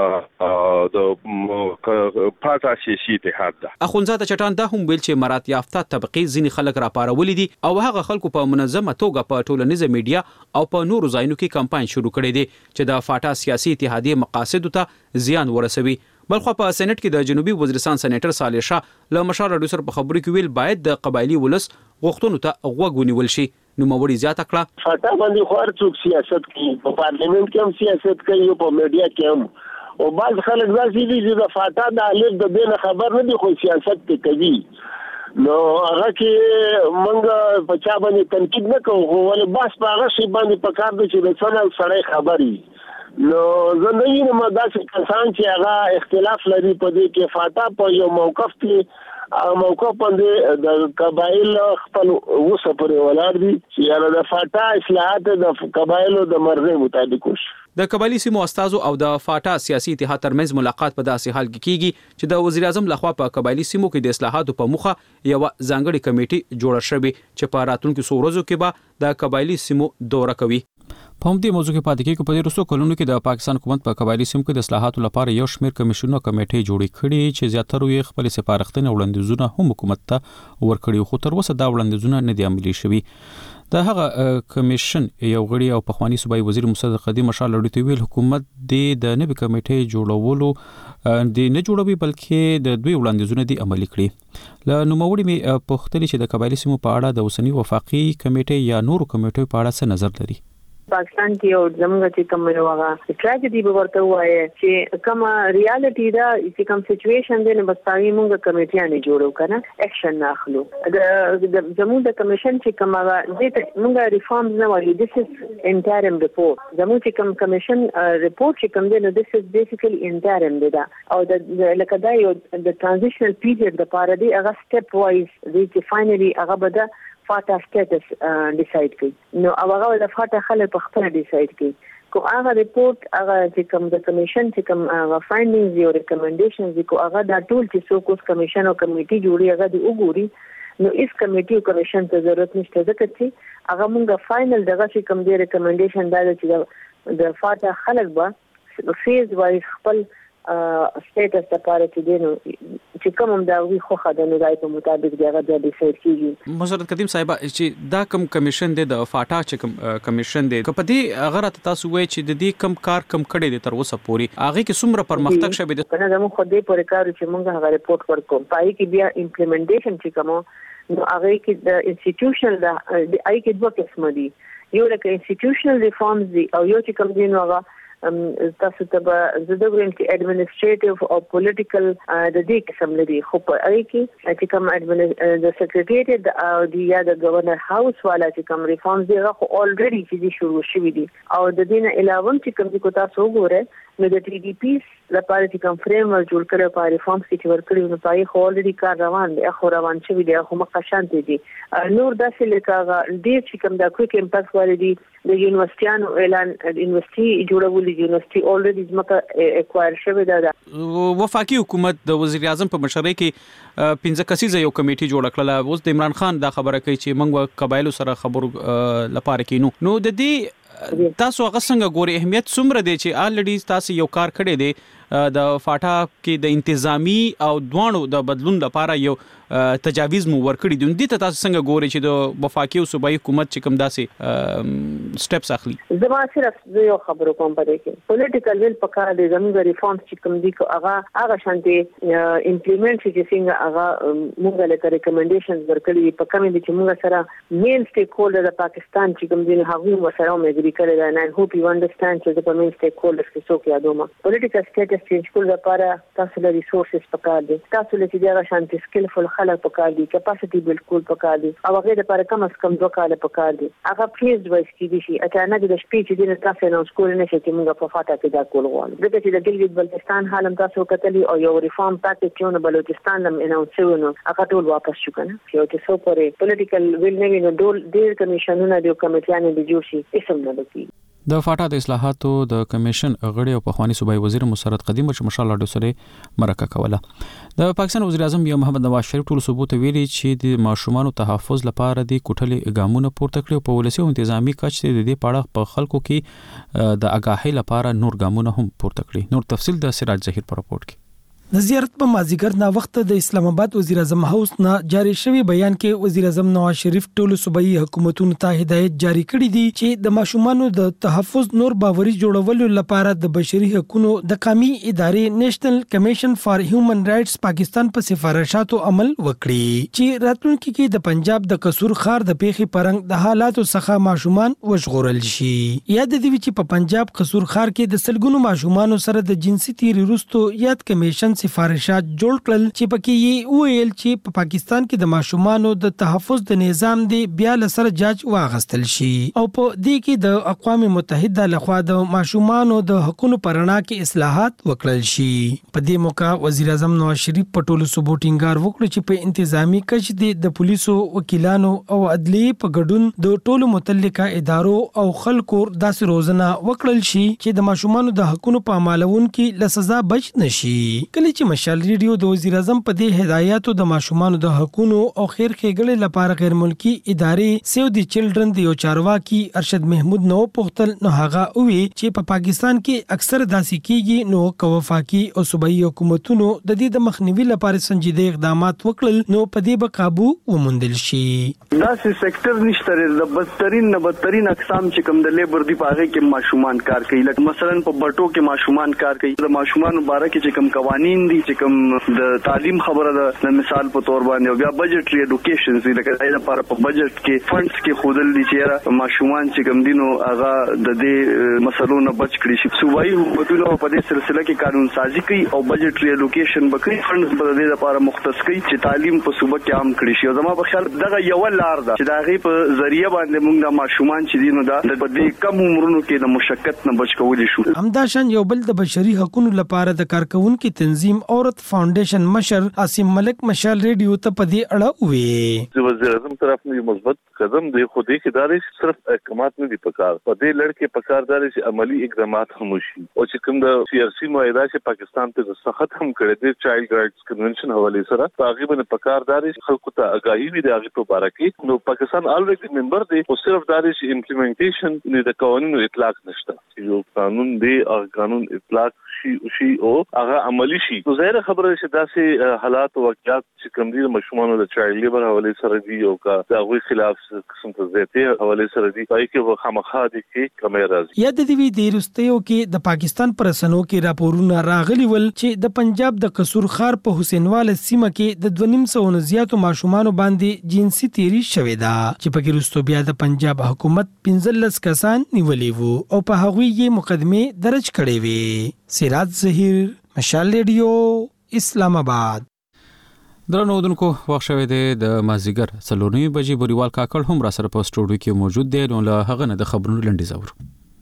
د پاټا سیاسي اتحاد ده. اخونزاده چټان دا هم ویل چې مرات یافته طبقې ځینې خلک راپارولې دي او هغه خلکو په منظمه توګه په ټولنیزه میډیا او په نورو ځایونو کې کمپاین شروع کړی دی چې د فاټا سیاسي اتحادیه مقاصدو ته زیان ورسوي. بلخو په سېنات کې د جنوبي وزیرستان سېنیټر صالح شاه له مشال رادیو سره په خبرو کې ویل باید د قبایلی ولس غوښتنو ته غوږ ونیول شي. نو موړي زیاته کړه فاټا باندې خو هر څوک سیاست کوي په پارلیمنت کې هم سیاست کوي او په میډیا کې هم او بعض خلک داسې دي چې د فاټا د الف د بین خبر نه دي خو سیاست کوي نو هغه کې موږ په چا باندې تنقید نه کوو ولې بس په هغه شی باندې په کار دي چې د څنګه سړی خبري نو زندګی نه مداسه کسان چې هغه اختلاف لري په دې کې فاټا په یو موقف کې موقف باندې د قبایل خپل وسه پرې ولاړ دي چې د فاټا اصلاحات د قبایلو د مرزي مطابق وشي. د قبایلی سیمو استازو او د فاټا سیاسي اتحاد ترمنځ ملاقات په داسې حال کې کیږي چې د وزیر اعظم لخوا په قبایلی سیمو کې د اصلاحاتو په مخه یو ځانګړي کمیټه جوړه شوې چې په راتلونکو څو ورځو کې به د قبایلی سیمو دوره کوي. په همدې موضوع کې پاتې کېږو. په دې وروستو کلونو کې د پاکستان حکومت په قبایلی سیمو کې د اصلاحاتو لپاره یو شمېر کمیشنونو کمیټې جوړې کړې چې زیاتره یې خپل سپارښتنې وړاندیزونه هم حکومت ته ورکړي خو تر اوسه دا وړاندیزونه نه دي عملي شوي. د هغه کمیشن یو غړي او پخوانی صوبایي وزیر مصدق قدیم مشال لړیته ویل حکومت د نوې کمیټې جوړولو د نه جوړوي بلکې د دوی وړاندیزونه دي عملي کړي. له نوموړي می پوښتنه چې د قبایلی سیمو په اړه د اوسنی وفاقي کمیټې یا نورو کمیټو په اړه څه نظر لري. پاکستان کې او زموږ چې کوم یو هغه ټراجډي به ورته وایي چې کوم ریالټي دا چې کوم سچويشن دی نو بس پای موږ کمیټیانه جوړو کنه اکشن اخلو د زموږ د کمیشن چې کوم هغه دې موږ ریفارمز نه وایو دیس از انټرم ریپورت زموږ چې کوم کمیشن ریپورت چې کوم دی نو دیس از بیسیکلی انټرم دی دا او د لکه دا یو د ترانزیشنل پیریډ د پاره دی هغه سټپ وایز دی چې فائنلی هغه به فاټا سټیټس ډیساید کړي نو هغه د فاټا خلک په خپل ډیساید کړي کو هغه ریپورت هغه چې کوم د کمیشن چې کوم هغه فایندینګز او ریکمنډیشنز کو هغه دا ټول چې څوک اوس کمیشن او کمیټي جوړي هغه دی وګوري نو اس کمیټي او کمیشن ته ضرورت نشته ځکه چې هغه موږ فائنل دغه چې کوم دی ریکمنډیشن دا چې د فاټا خلک به فیز وایز خپل سټیټس لپاره چې دینو چې کوم دا وی خو خدانو دای په مطابق دغه د ډیسایډ کیږي. مصرت قدیم صاحب چې دا کم کمیشن دی د فاټا چې کم کمیشن دی په دې هغه تاسو وایي چې د دې کم کار کم کړي دي تر اوسه پوري هغه کې څومره پرمختګ شوی دی کنه زموږ خو دې پورې کار چې موږ هغه ریپورت ورکوم پای کې بیا امپلیمنټیشن چې کوم نو هغه کې د انسټیټیوشنل د آی کې دوه قسم دي یو لکه انسټیټیوشنل ریفارمز دي او یو چې کوم دین هغه تاسو ته به زده ګورم چې اډمنسټریټیو او پولیټیکل د دې قسم لري خو په اړ کې چې کوم د سیکریټریټ او د یا د گورنر هاوس والا چې کوم ریفارمز دي هغه اولریډي چې شروع شوي دي او د دې نه علاوه چې کوم چې تاسو وګورئ نو د ټي ډي پی لپاره چې کوم فریم ورک جوړ کړو په ریفارمز کې ورکړي نو پای خو اولریډي کار روان دی خو روان شوی دی خو مخشانت دي نور داسې لکه ډیر چې کوم د کویک امپیکټ ولري دي د یونیورسيانو اعلان یونیورسيټي جوړول یونیورسيټي اولریډي ځمکه اکوایر شوی ده وفاقي حکومت د وزیر اعظم په مشرۍ کې 15 کسیزه یو کمیټي جوړ کړله اوس د عمران خان دا خبره کوي چې موږ قبایلو سره خبرو لپاره کینو نو د دې تاسو هغه څنګه ګوري اهمیت څومره دی چې الریډي تاسو یو کار کړی دی د فاټا کې د انتظامی او دوانو د بدلون لپاره یو تجاویز مو ورکړي دي د تاسو څنګه ګوري چې د وفاقي او صوبایي حکومت چې کوم داسې سټپس اخلي زما صرف یو خبرو کوم پدې کې پولیټیکل ویل پکاره دي زموږ ریفارمز چې کوم دي هغه شانتي امپلیمنٹ چې څنګه هغه موږ له ریکمنډیشنز ورکړي په کومه دي چې موږ سره مین سټیک هولډر د پاکستان چې کوم دي هغه سره مګری کړی دا نه هوپ یو انډرستانډ چې د مین سټیک هولډرز کې څوک یادوم پولیټیکل سټیټس چینج کول لپاره تاسو له ریسورسز پکار دي تاسو له چې دا شانتي سکلفل خلک پکار دي کیپاسټي بالکل پکار دي او هغه لپاره کم از کم 2 کال پکار دي هغه فیز وایس کې دي شي اچانک د شپې چې د تاسو نو سکول نه شي چې موږ په فاټا کې دا کول غواړو دغه چې د ګلګت بلتستان حالم تاسو کتلی او یو ریفارم پاکیج چې بلوچستان هم اناونس شوی هغه ټول واپس شو کنه چې څو پورې پولیټیکل ویل نه نو ډیر کمیشنونه د کمیټیانو د جوړ شي اسم نه لګي د فاټا د اصلاحاتو د کمیشن غړي او پخوانی صوبایي وزیر مسرت قدیم چې مشال اډو سره مرکه کوله د پاکستان وزیر اعظم یو محمد نواز شریف ټول ثبوت ویلي چې د ماشومان تحفظ لپاره د کوټلې ګامونه پورته کړو په ولسی او انتظامی کچ د دې پاړه په خلکو کې د اگاهی لپاره نور ګامونه هم پورته کړي نور تفصیل د سراج ظهیر پر راپورټ کې د زیارت په مازیګر نا وخت د اسلام آباد وزیر اعظم هاوس نه جاری شوی بیان کې وزیر اعظم نواز شریف ټولو صوبایي حکومتونو ته هدایت جاری کړی دي چې د ماشومانو د تحفظ نور باوري جوړولو لپاره د بشري حقوقو د قومي ادارې نېشنل کمیشن فار هیومن رائټس پاکستان په سفارشاتو عمل وکړي چې راتلونکي کې د پنجاب د قصور خار د پیخي پرنګ د حالاتو څخه ماشومان وژغورل شي یاد دي چې په پنجاب قصور خار کې د سلګونو ماشومان سره د جنسي تیری وروسته یاد کمیشن سفارشات جوړ کړل چې پکې یې ویل چې په پاکستان کې د ماشومانو د تحفظ د نظام دی بیا لسر جاج واغستل شي او په دې کې د اقوام متحده لخوا د ماشومانو د حقوقو پرنا کې اصلاحات وکړل شي په دې موقع وزیر اعظم نواز شریف په ټولو صوبو ټینګار وکړ چې په انتظامی کچ د پولیسو وکیلانو او عدلیه په ګډون د ټولو متعلقه ادارو او خلکو داسې روزنه وکړل شي چې د ماشومانو د حقوقو په عملون کې لسزا بچ نشي کله چې مشال ریډیو د وزیر اعظم په دې هدایاتو د ماشومانو د حقوقو او خیر ښېګړې لپاره غیر ملکی ادارې سیو دی چلډرن د یو چارواکي ارشد محمود نو پختل نو هغه وی چې په پاکستان کې اکثر داسې کیږي نو کوفاقي او صوبایي حکومتونو د دې د مخنیوي لپاره سنجیده اقدامات وکړل نو په دې به قابو وموندل شي داسې سېکټر نشته د بدترین اقسام چې کوم د لیبر دی په هغه کې ماشومان کار کوي لکه مثلا په بټو کې ماشومان کار کوي د ماشومان مبارک چې کوم قوانين دي چې کوم د تعلیم خبره ده مثال په تور باندې بیا بجټري اډوکیشن زی لکه دا لپاره په بجټ کې فندز کې خودل دي چې ماشومان چې کوم دینو هغه د دې مسلو نه بچ کړي شي صوبایي حکومتونو په دې سلسله کې قانون سازي کوي او بجټري اډوکیشن بکړي فندز په دې لپاره مختص کوي چې تعلیم په صوبه کې عام کړي شي او زما په خیال دغه یو لار ده چې دا غي په ذریعہ باندې موږ د ماشومان چې دینو دا د دې کم عمرونو کې د مشکل نه بچ کولای شو همداشان یو بل د بشري حقوقو لپاره د کارکونکو تنظیم عورت فاونډیشن مشر عاصم ملک مشال ریډیو ته په دې اړه وی وزیر اعظم طرف نه مثبت قدم دی خو دې کې داري صرف احکامات نه دي پکار په دې لړ پکار داري چې عملی اقدامات هم وشي او چې کوم د سیاسي معاهده چې پاکستان ته سخت هم کړی دی چایلډ رائټس کنونشن حواله سره تقریبا پکار داري خلکو ته آگاهی وي د هغه په اړه کې نو پاکستان الریډي ممبر دی او صرف داري چې امپلیمنټیشن د قوانینو اطلاق نشته یو قانون دی او قانون اطلاق شي او هغه عملی شي. نو ظاهر خبره چې داسې حالات او واقعات چې کوم دي مشمولو د چایلډ لیبر حواله سره دي او کا د هغوی خلاف قسم ته زیاتې حواله سره دي پای کې خامخا دي کې کمې راځي. یا د دې د روستیو کې د پاکستان پر سنو کې راپورونه راغلي ول چې د پنجاب د قصور خار په حسینواله سیمه کې د 2.5 زیاتو ماشومان باندې جنسي تیری شوې ده چې په کې رستو بیا د پنجاب حکومت 15 کسان نیولې وو او په هغوی یې مقدمه درج کړې وې. سراج ظهیر، مشال ریډیو، اسلام آباد. درنو دونکو وخت شوی دی د مازیګر 4:30 بجې بوریوال کاکړ هم را سره په سټوډیو کې موجود دی. نو له هغه نه د خبرونو لنډیز اورو.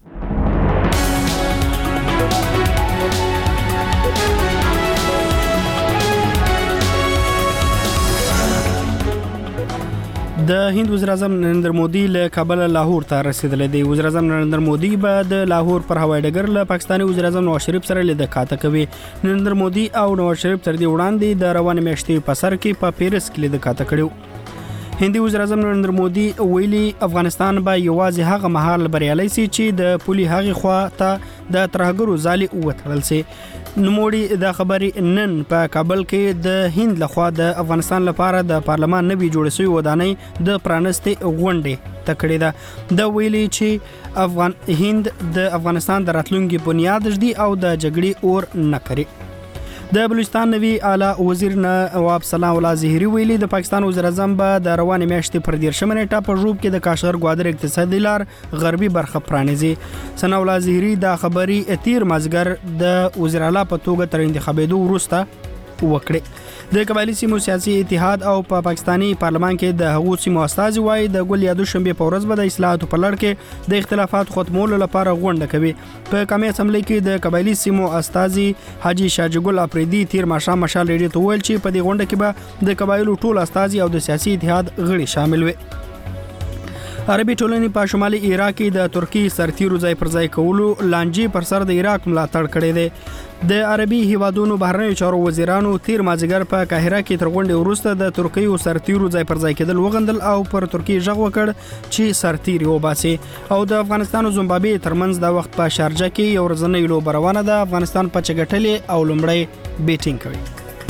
د هند وزیر اعظم نریندر مودي له کابل لاهور ته رسیدلی دی. وزیر اعظم نریندر مودي به د لاهور پر هوایي ډګر له پاکستاني وزیر اعظم نواز شریف سره لیدکاته کوي. نریندر مودي او نواز شریف تر دې وړاندې د روانې میاشتې په سر کې په پیرس کې لیدکاته کړو. هندي وزیر اعظم نریندر مودي ویلي افغانستان به یوازې هغه مهال بریالي سي چې د پولي هغې خوا ته د ترهګرو ځالې وتړل سي. نوموړي د خبرې نن په کابل کې د هند لخوا د افغانستان لپاره د پارلمان نوي جوړ شوی ودانۍ د پرانستې غونډې تکړه ده. د ویلي چې هند د افغانستان د راتلونکي بنیاد ږدي او د جګړې اور نه کوي. د بلوچستان نوی اعلی وزیر نواب ثناء الله ظهیري ویلي د پاکستان وزیر اعظم به د روانې میاشتې پر 13 نیټه په ژوب کې د کاشغر ګوادر اقتصادي لار غربي برخه پرانیزي. ثناء الله ظهیري د خبري تیر مازګر د وزیر اعلی په توګه تر انتخابېدو وروسته وکړي. د قبایلی سیمو سیاسي اتحاد او په پاکستانی پارلمان کې د هغو سیمو استازي وایي د ګل یا دوشنبه په ورځ به د اصلاحاتو په لړ کې د اختلافات ختمولو لپاره غونډه کوي. په قومي اسمبلی کې د قبایلی سیمو استازي حاجی شاجګل اپریدي تیر ماښام مشال ریډیو ته ویل چې په دې غونډه کې به د قبایلو ټول استازي او د سیاسي اتحاد غړي شامل وي. عربي ټولنې په شمالي عراق کې د ترکی سرتیرو ځای پر ځای کولو لانجې پر سر د عراق ملاتړ کړی دی. د عربي هیوادونو بهرنیو چارو وزیرانو تیر مازیګر په قاهره کې تر غونډې وروسته د ترکیو سرتیرو ځای پر ځای کېدل وغندل او پر ترکی ژغ وکړ چې سرتیري وباسي. او د افغانستان او زیمبابوې ترمنځ د وخت په شارجه کې یو ورځنۍ لوبه روانه ده. افغانستان په چګټلې او لومړی بیټینګ کوي.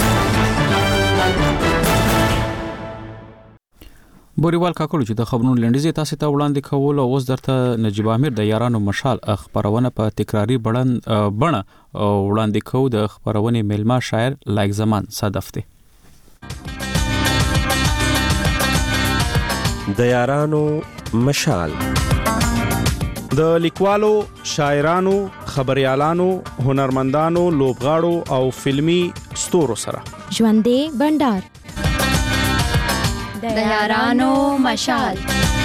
بوریوال کاکړ چې د خبرونو لنډیز تاسو ته وړاندې کول او اوس درته نجیب امیر د یارانو مشال خبرونه په تکراری بڼه وړاندې کوو. د خبرونې میلمه شاعر لایق زمان صدف دی. د یارانو مشال د لیکوالو، شاعرانو، خبريالانو، هنرمندانو، لوبغاړو او فلمی ستورو سره ژوندې بندر د یارانو مشال.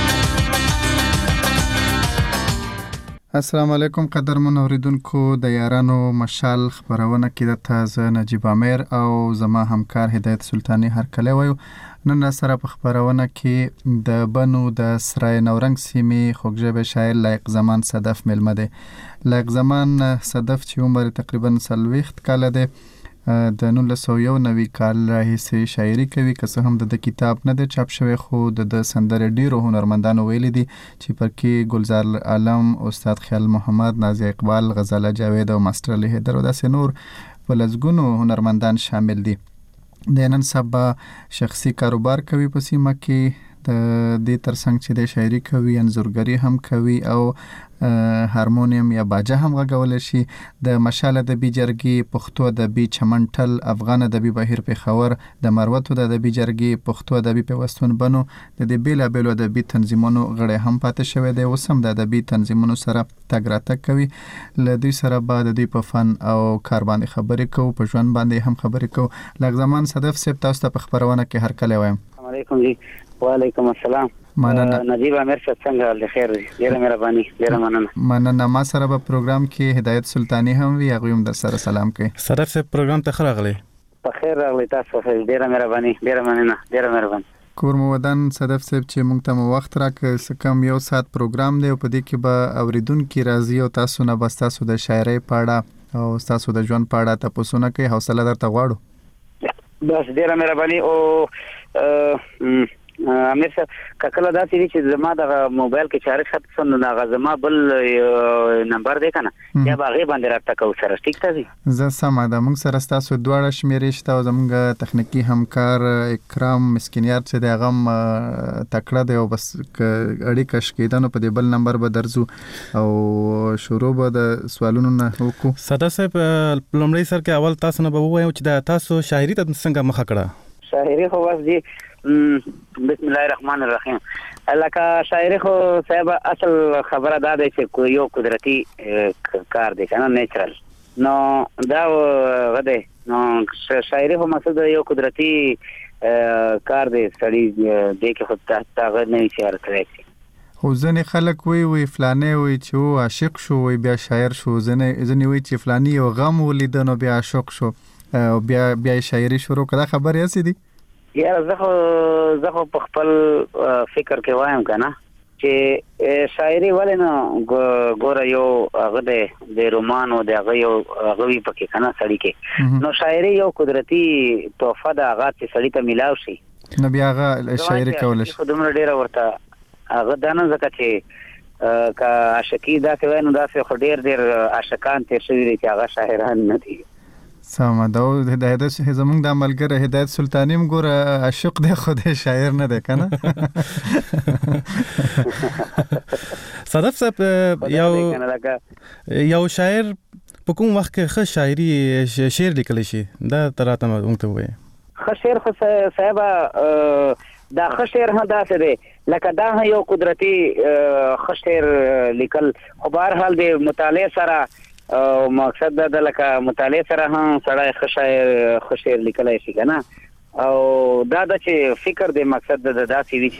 السلام علیکم قدرمن اوریدونکو. د یارانو مشال خبرونه کې د تازه نجیب امیر او زما همکار هدایت سلطانی هر کله وایو. نن سره په خبرونه کې د بنو د سرای نورنګ سیمې خوږژبه شاعر لایق زمان صدف ملمه دی. لایق زمان صدف چې عمر تقریبا 40 کال دی د 1991 کال راهیسې شاعري کوي. که څه هم د کتاب نه دی چاپ شوی خو د سندرې ډیرو هنرمندانو ویلي دي چې پر کې گلزار عالم، استاد خیال محمد، نازیه اقبال، غزاله جاوید او ماستر علي حیدر او داسې نور په لزګونو هنرمندان شامل دي. د نن سبا شخصي کاروبار کوي په سیمه کې. د دې ترڅنګ چې د شاعري کوي، انځورګري هم کوي او هارمونیم یا باجه هم غږول شي. د مشال ادبي جرګې، پښتو ادبي چمنټل، افغان ادبي بهیر پیښور، د مروتو د ادبي جرګې، پښتو ادبي پیوستون بنو د دې بیلابیلو ادبي تنظیمونو غړي هم پاتې شوی دی. اوس هم د ادبي تنظیمونو سره تګ راتګ کوي. له دوی سره به د دوی په فن او کار باندې خبرې کوو، په ژوند باندې هم خبرې کوو. لایق زمان صدف صاحب تاسو ته په خبرونه کې هر کله وایم. السلام علیکم جی. وعلیکم السلام. نجیب امیر صاحب څنګه حال دی؟ خیر دی. ډیره مهرباني، ډیره مننه. ما سره په پروګرام کې هدایت سلطانی هم وی، هغه هم در سره سلام کوي. صدف صاحب پروګرام ته راغلی. په خیر راغلی تاسو. ډیره مهرباني، ډیره مننه، ډیره مهرباني. کور مو ودان صدف صاحب چې مونږ ته وخت راکړ. سکم یو ساعت پروګرام دی او په دې کې به اوریدونکو راځي او تاسو نه بس تاسو د شاعرۍ پاړه او تاسو د ژوند پاړه تاسو نه کوي. حوصله درته غواړو. بس ډیره مهرباني. او امیر صاحب کله دا چې زما د موبایل کې چارج ختم نو هغه زما بل نمبر دی کنه یا باغې باندې راټکو سره ټیک ته دي زه سم ده موږ سره تاسو دواړه شمیرې شته او زموږ تخنیکی همکار اکرام مسکینیار چې د غم تکړه دی او بس اړیکه شکیدنه په دې بل نمبر به درځو او شروع به د سوالونو نه وکړو. صدر صاحب لومړی سر کې اول تاسو نه به وایو چې دا تاسو شاعري ته څنګه مخه کړه؟ شاعري خو واس دي بسم الله الرحمن الرحیم. لکه شاعري خو صاحب اصل خبره دا ده چې یو قدرتي کار دی کنه نیچرل نو دا غده نو شاعري خو مقصد یو قدرتي کار دی سړی دې کې خود تاغه نه اشاره کوي. خو ځنې خلک وی فلانه وی چې عاشق شو وی بیا شاعر شو ځنې وی چې فلانی یو غم ولید نو بیا عاشق شو او بیا شاعري شروع کړه. خبر یې سي دي یا زه خو په خپل فکر کې وایم کنه چې شاعري ولې نه ګوره یو هغه د رومان او د هغه یو هغه وی پکې کنه سړی کې نو شاعري یو قدرتي تحفه ده هغه چې سړی ته ملاو شي نو بیا هغه شاعري کول شي. خو دومره ډیره ورته هغه دانه زکه چې کا عاشقي دا کوي نو دا خو ډیر عاشقان تیر شوی دي چې هغه شاعران نه دي. سمه دا هدایت زمونږ د عملګر هدایت سلطانی مګور عاشق دی خو د شاعر نه دی کنه. صدف صاحب یو شاعر په کوم وخت کې ښه شاعري شعر لیکلی شي دا تراته موږ ته وایي؟ ښه شعر خو صاحب دا ښه شعر هم داسې دی لکه دا یو قدرتي ښه شعر لیکل خو به هر حال د مطالعې سره او مقصد دا لکه مطالعه سره هم سړی ښه شعر لیکلی شي کنه او دا د چې فکر د مقصد د داسې وي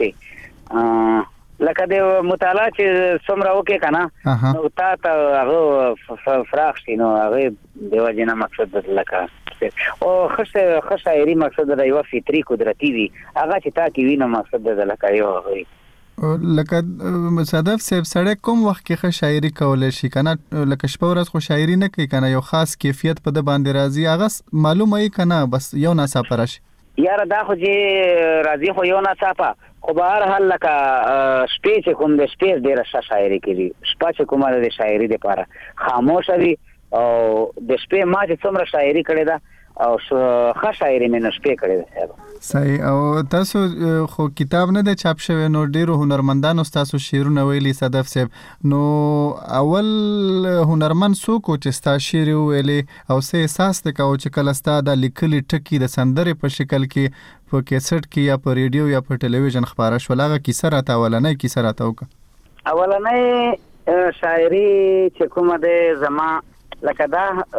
چې لکه د مطالعه چې څومره وکړي کنه نو تا ته هغه فراخ شي نو هغه د وجې نه مقصد لکه او ښه شاعري مقصد د یوه فطري قدرتي وي هغه چې تا کې وي نو مقصد د لکه یو هغه لکه صدف صاحب سړی کوم وخت کې ښه شاعري کولی شي کنه لکه شپه ورځ خو شاعري نه کوي کنه یو خاص کیفیت په د باندې راځي هغه معلومه یې کنه بس یو ناڅاپه راشي یاره دا خو چې راځي خو یو ناڅاپه خو به هر حال لکه شپې چې کوم د شپې ډېره ښه شاعري کوي شپه چې کومه د شاعري دپاره خاموشه وي او د شپې ما چې څومره شاعري کړې ده او ښه شاعري مې نه شپې کړې ده صاحب. صحیح. او تاسو خو کتاب نه د چاپ شوی نو ډیرو هنرمندانو تاسو شعرونه ویلي صدف صاحب نو اول هنرمند څوک چې تاسو شعر ویلي او څه احساس وکاو چې کله تاسو د لیکلي ټکی د سندرې په شکل کې په کیسټ کې یا په ریډیو یا په ټلویزیون خبره شو هغه کیسه راته ولنۍ کیسه راته وکړه؟ اولنۍ شاعري چې کومه ده زما لکه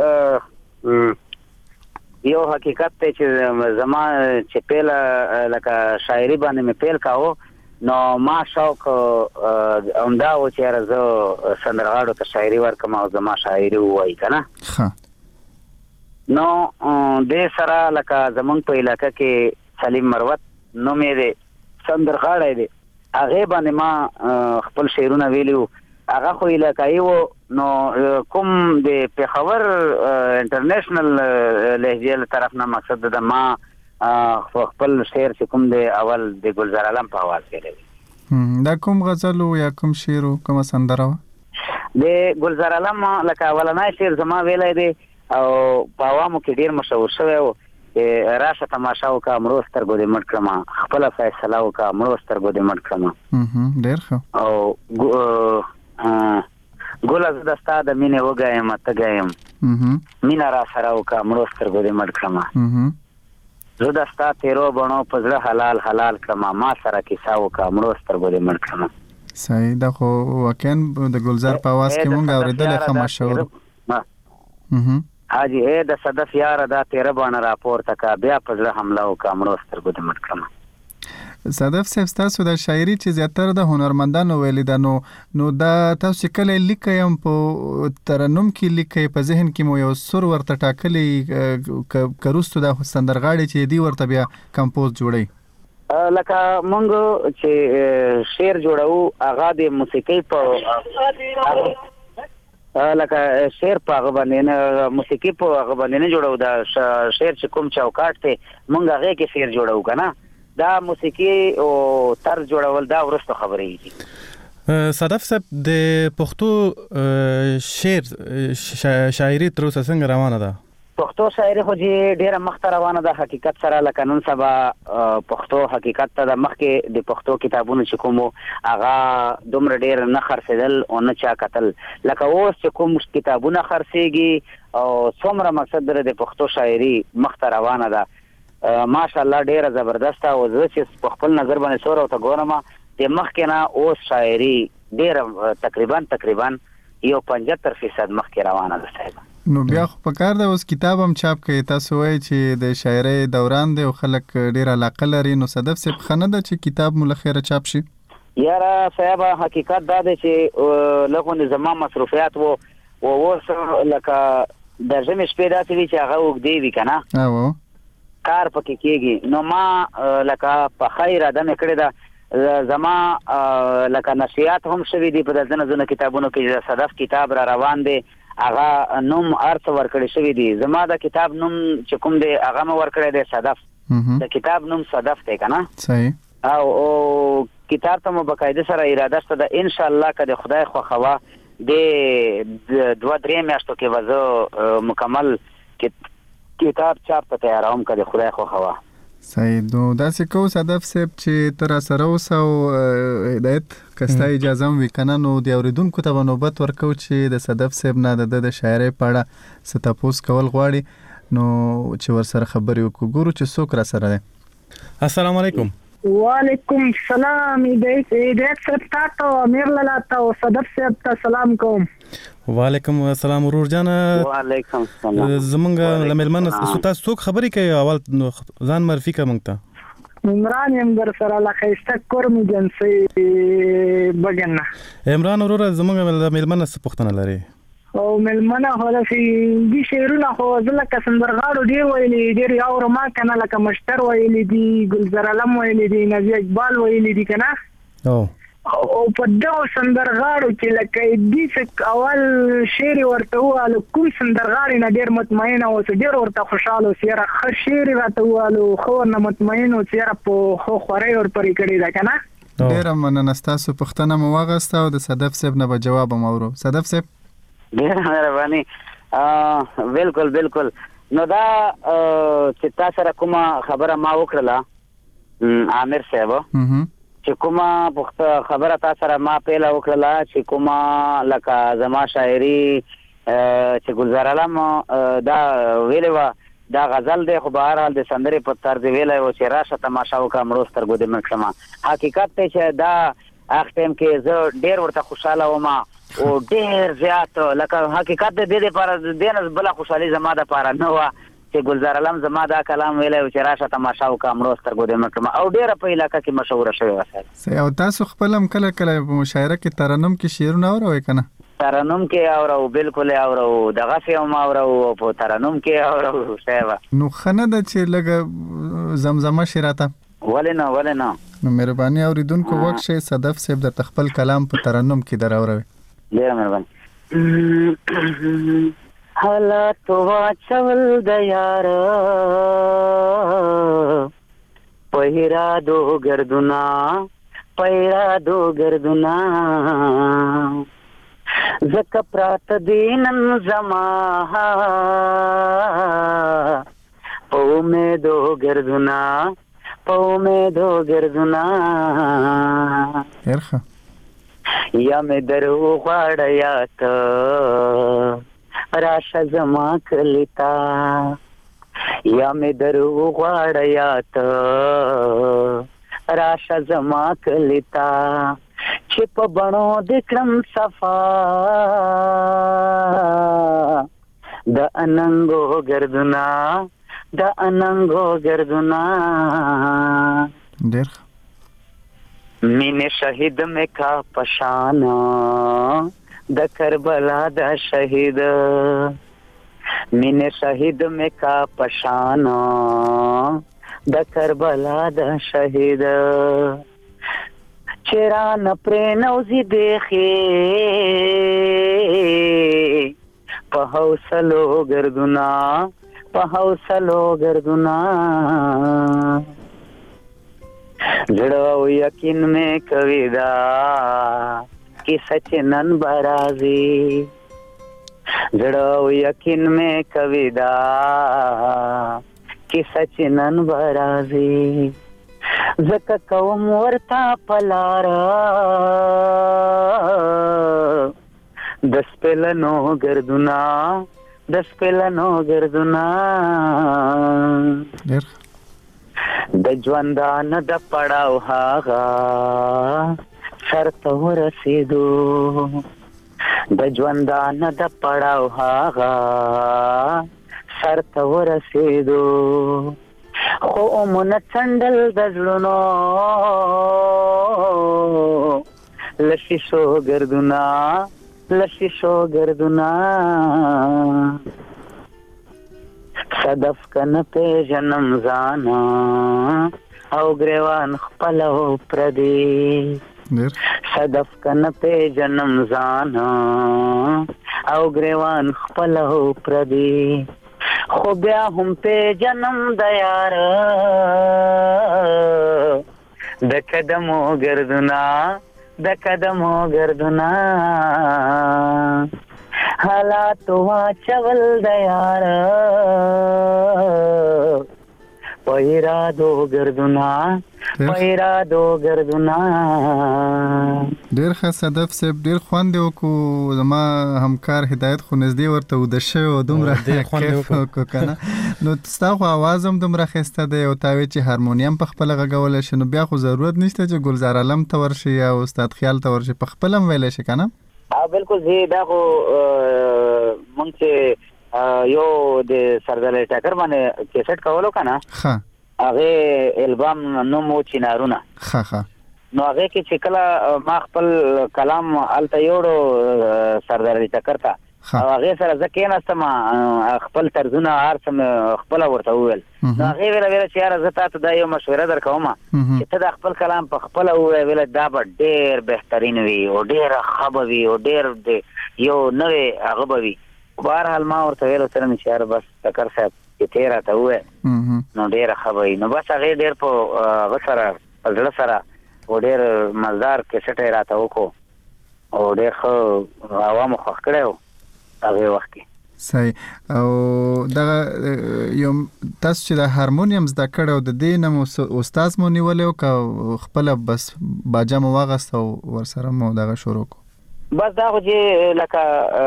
دا یو حقیقت ته چې زما چې پیل لکه شاعري باندې مې پیل کاوه نو ما شوق همدا و چې زه سندرغاړو ته شاعري ورکم او زما شاعري ووایي که نه نو دې سره لکه زمونږ په علاقه کې سلیم مروت نوم یې دی سندرغاړی دی هغې باندې ما خپل شعرونه ویلي وو هغه خو علاقایي و نو کوم د پیښور انټرنیشنل لهجې له طرف نه مقصد د ما خپل شعر چې کوم د اول د ګلزار عالم په اواز کې دی. دا کوم غزل یا کوم شعر کوم سندره د ګلزار عالم لکه اولنی شعر زما ویلی دی او په عوامو کې ډیر مشهور شوی و راشه تماشا وکړه مړو سترګو دې مټ کړمه خپله فیصله وکړه مړو سترګو دې مټ کړمه ډیر ښه او ګوله زه د ستا د مینې وږی یم تږی یم مینه را سره وکړه مړو سترګو دې مټ کړمه زه د ستا تیرو بڼو په زړه حلال حلال کړمه ما سره کیسه وکړه مړو سترګو دې مټ کړمه. صحیح ده خو واقعا د ګلزار په اواز کې مونږ اورېدلی ښه مشهور حاجي د صدف یاره دا تیره باڼه راپورته کړه بیا په زړه حمله وکړه مړو سترګو دې مټ کړمه. صدف صاحب تاسو د شاعري چې زیاتره د هنرمندانو ویلي ده نو دا تاسو کله لیکئ په ترنم کې لیکئ په ذهن کې مو یو سر ورته ټاکلی که وروستو د سندرغاړي چې دی ورته بیا کمپوز جوړئ؟ لکه مونږ چې شعر جوړو هغه د موسیقۍ په لکه شعر په هغه باندې نه موسیقي په هغه باندې نه جوړو دا شعر چې کوم چوکاټ ته مونږ هغې کې شعر جوړو که نه دا موسیقي او طرز جوړول دا ورسته خبرې دي. صدف صاحب د پښتو شعر شاعري تر اوسه څنګه روانه ده؟ پښتو شاعري خو ډیره مخته روانه ده حقیقت سره. لکه نن سبا پښتو حقیقت ته د مخکې د پښتو کتابونو چې کوم هغه دومره ډیر نه خرڅېدل او نه چا کتل. لکه اوس چې کوم کتابونه خرڅېږي او څومره مقصد د پښتو شاعري مخته روانه ده ماشاءالله ډیره زبردست. او زه چې په خپل نظر باندې سور او ته ګورم د مخکې نه اوس شاعري ډیره تقریبا 75% مخکې روانه ده صاحب. نو بیا خو په کار ده اوس کتاب هم چاپ کوي. تاسو وایي چې د شاعرۍ دوران دی او خلک ډیر علاقه لري، نو صدف صاحب خنه ده چې کتاب مو له خیره چاپ شي؟ یاره صاحب حقیقت دا دی چې لغون زما مصروفیات و اوس لکه د ژمې شپې داسې وي چې هغه اوږدې وي که نه کار پکې کېږي. نو ما لکه په خیر ادمې کړې ده زما لکه نشریات هم شوي دي په ځینو کتابونو کې. د صدف کتاب را روان دی هغه نوم ارث ورکړی شوی دی. زما د کتاب نوم چې کوم دی هغه مې ورکړی دی صدف. د کتاب نوم صدف دی که نه؟ صحیح. او کتاب ته مو باقاعده سره اراده شته ده ان شاء الله که د خدای خوښه د 2-3 میاشتو کې به زه مکمل کتاب چاپ ته تیاروم که د خدای خوښه. صحیح. نو داسې کو صدف صاحب چې تر سره اوس او هدایت کستا اجازه هم وکنه نو د اوریدونکو ته نوبت ورکو چې د صدف صاحب نه د شاعرۍ په اړه څه تاسو کول غواړي نو چې ورسره خبرې وکړو. ګورو چې څوک را سره دی. السلام علیکم. وعلیکم السلام. هدایت صاحب تاسو امیر لاله او صدف صاحب ته سلام کوم. وعلیکم السلام ورور جان. وعلیکم السلام. زمونږ لملمن تاسو څوک خبرې کوي اول ځان معرفي کا مونږ ته؟ عمران یم در سره لخيسته کورم جنسي بګنه. عمران ورور زمونږ لملمن څه پوښتنه لري؟ او ملمنه هلسی دي شعرونه خو زلکه سندرغاړو ډیر ویلي ډیر یو ما کنه لکه مشتر ویلي دي ګلزر علم ویلي دي نبی اقبال ویلي دي کنه. او په دغه سندرغاړو چې لکه دې اول شعر ورته واله کوم سندرغاړي نه ډیر مطمئن او ډیر ورته خوشاله سیاره خ شعر راته واله خو نه مطمئن او سیاره په خو خوري ور پرې کړی دا کنه. ډیر مننه تاسو پښتنه مو واغسته او د صدف صاحب نه به جواب مورو. صدف صاحب ډیر مهرباني. بالکل نو دا چې تاسو سره کومه خبره ما وکړه عامر صاحب چې کومه خبره تاسو سره ما پیله وکړه چې کومه لکه زما شاعري چې ګلزار علم دا ویلې و دا غزل دی خو به هر حال د سندرې په طرز ویلی و چې راشه تماشا وکړه مړو سترګو دې مړ کړمه. حقیقت دی چې دا هغه ټایم کې زه ډېر ورته خوشحاله وم او ډېر زیات لکه حقیقت د دې لپاره د دې نه بله خوشحالي زما دپاره نه وه چې ګلزار علم زما دا کلام ویلی و چې راشه تماشا وکړه مړو سترګو دې مړ کړمه او ډېره په علاقه کې مشهوره شوې وه. او تاسو خپل هم کله کله په مشاعره کې ترنم کې شعرونه اورئ که نه؟ ترنم کې اورو بالکل اورو دغه هم اورو په ترنم کې اورو صاحب. نو خنه ده چې لګه زمزمه شراته ولې نه نو مهرباني اوریدونکو وخت شي صدف صاحب د خپل کلام په ترنم کې دراوروي. ډیر مهرباني. حالات واچول د یار پیرا دو گردونا زک پرات دینن زما پو میں دو گردونا ارخه یا می درو غواړیا ته راشه زما کلیتا یا می درو غواړیا ته راشه زما کلیتا چې په بڼو د کړم صفا د اننګو گردونا ډېر مینه شهید مې کا پشانا د کربلا د شهید مینه شهید مې کا پشانا د کربلا د شهید چران پرنوزی دیخی په حوصلو گردونا زړه او یقین مې کوي دا کې سچ نن برازي زړه او یقین مې کوي دا کې سچ نن برازي زکه کوم ورتا پلارا دسپلنو گردونا د ژوندان د پړاو هاغه سرته ورسېدو د ژوندان د پړاو هاغه سرته ورسېدو خو مون څنډل د زړونو لشیشو گردونا صدف کن پہ جنم زانا او گریوان خپلو پردی صدف کن پہ جنم زانا او گریوان خپلو پردی خو بیا هم پہ جنم دیار د قدمو گردونا حالات وا چول دیار پیرا دو گردونا ډیر ښه صدف صاحب ډیر خوند وکړو زما همکار هدایت خو نږدې ورته ود شو دومره کیف وکړه نو تاسو आवाज هم دومره خسته دی او تاوی چې هارمونیم په خپل غږول شنو بیا خو ضرورت نشته چې ګلزار عالم تورشي یا استاد خیال تورشي په خپل هم ویل شي کنه بالکل زه دا خو مونږ چې یو د سردار ټاکر باندې کیسټ کولو کنه ها هغه البم نو مو چینارونه ها نو هغه کې چې کله ما خپل کلام الته یوړو سردار ټاکر ته هغه سره ځکه نستم خپل طرزونه ارسم خپل ورته وویل نو هغه ویل چې یار زه تاسو دا یو مشوره درکوم چې ته د خپل کلام په خپل ویل دا به ډیر بهترین وي او ډیر ښه وي او ډیر یو نوې هغه وي بهرحال ما ورته ویل سره چې یار بس ټاکر صاحب چې تیرا ته وې نو ډیر ښه وي نو بس هغه ډیر په غسر زړه سره او ډیر مزدار کیسټ راته وکړو او ډیر ښه عوامو خوښ کړو هغه وخت کې صحیح او دا یو تاسو چې د هارمونیم زده کړو د دې نوم استاد مو نیولې او خپل بس باجه مو واغست او ورسره مو دغه شروع کو بس دا خو چې لکه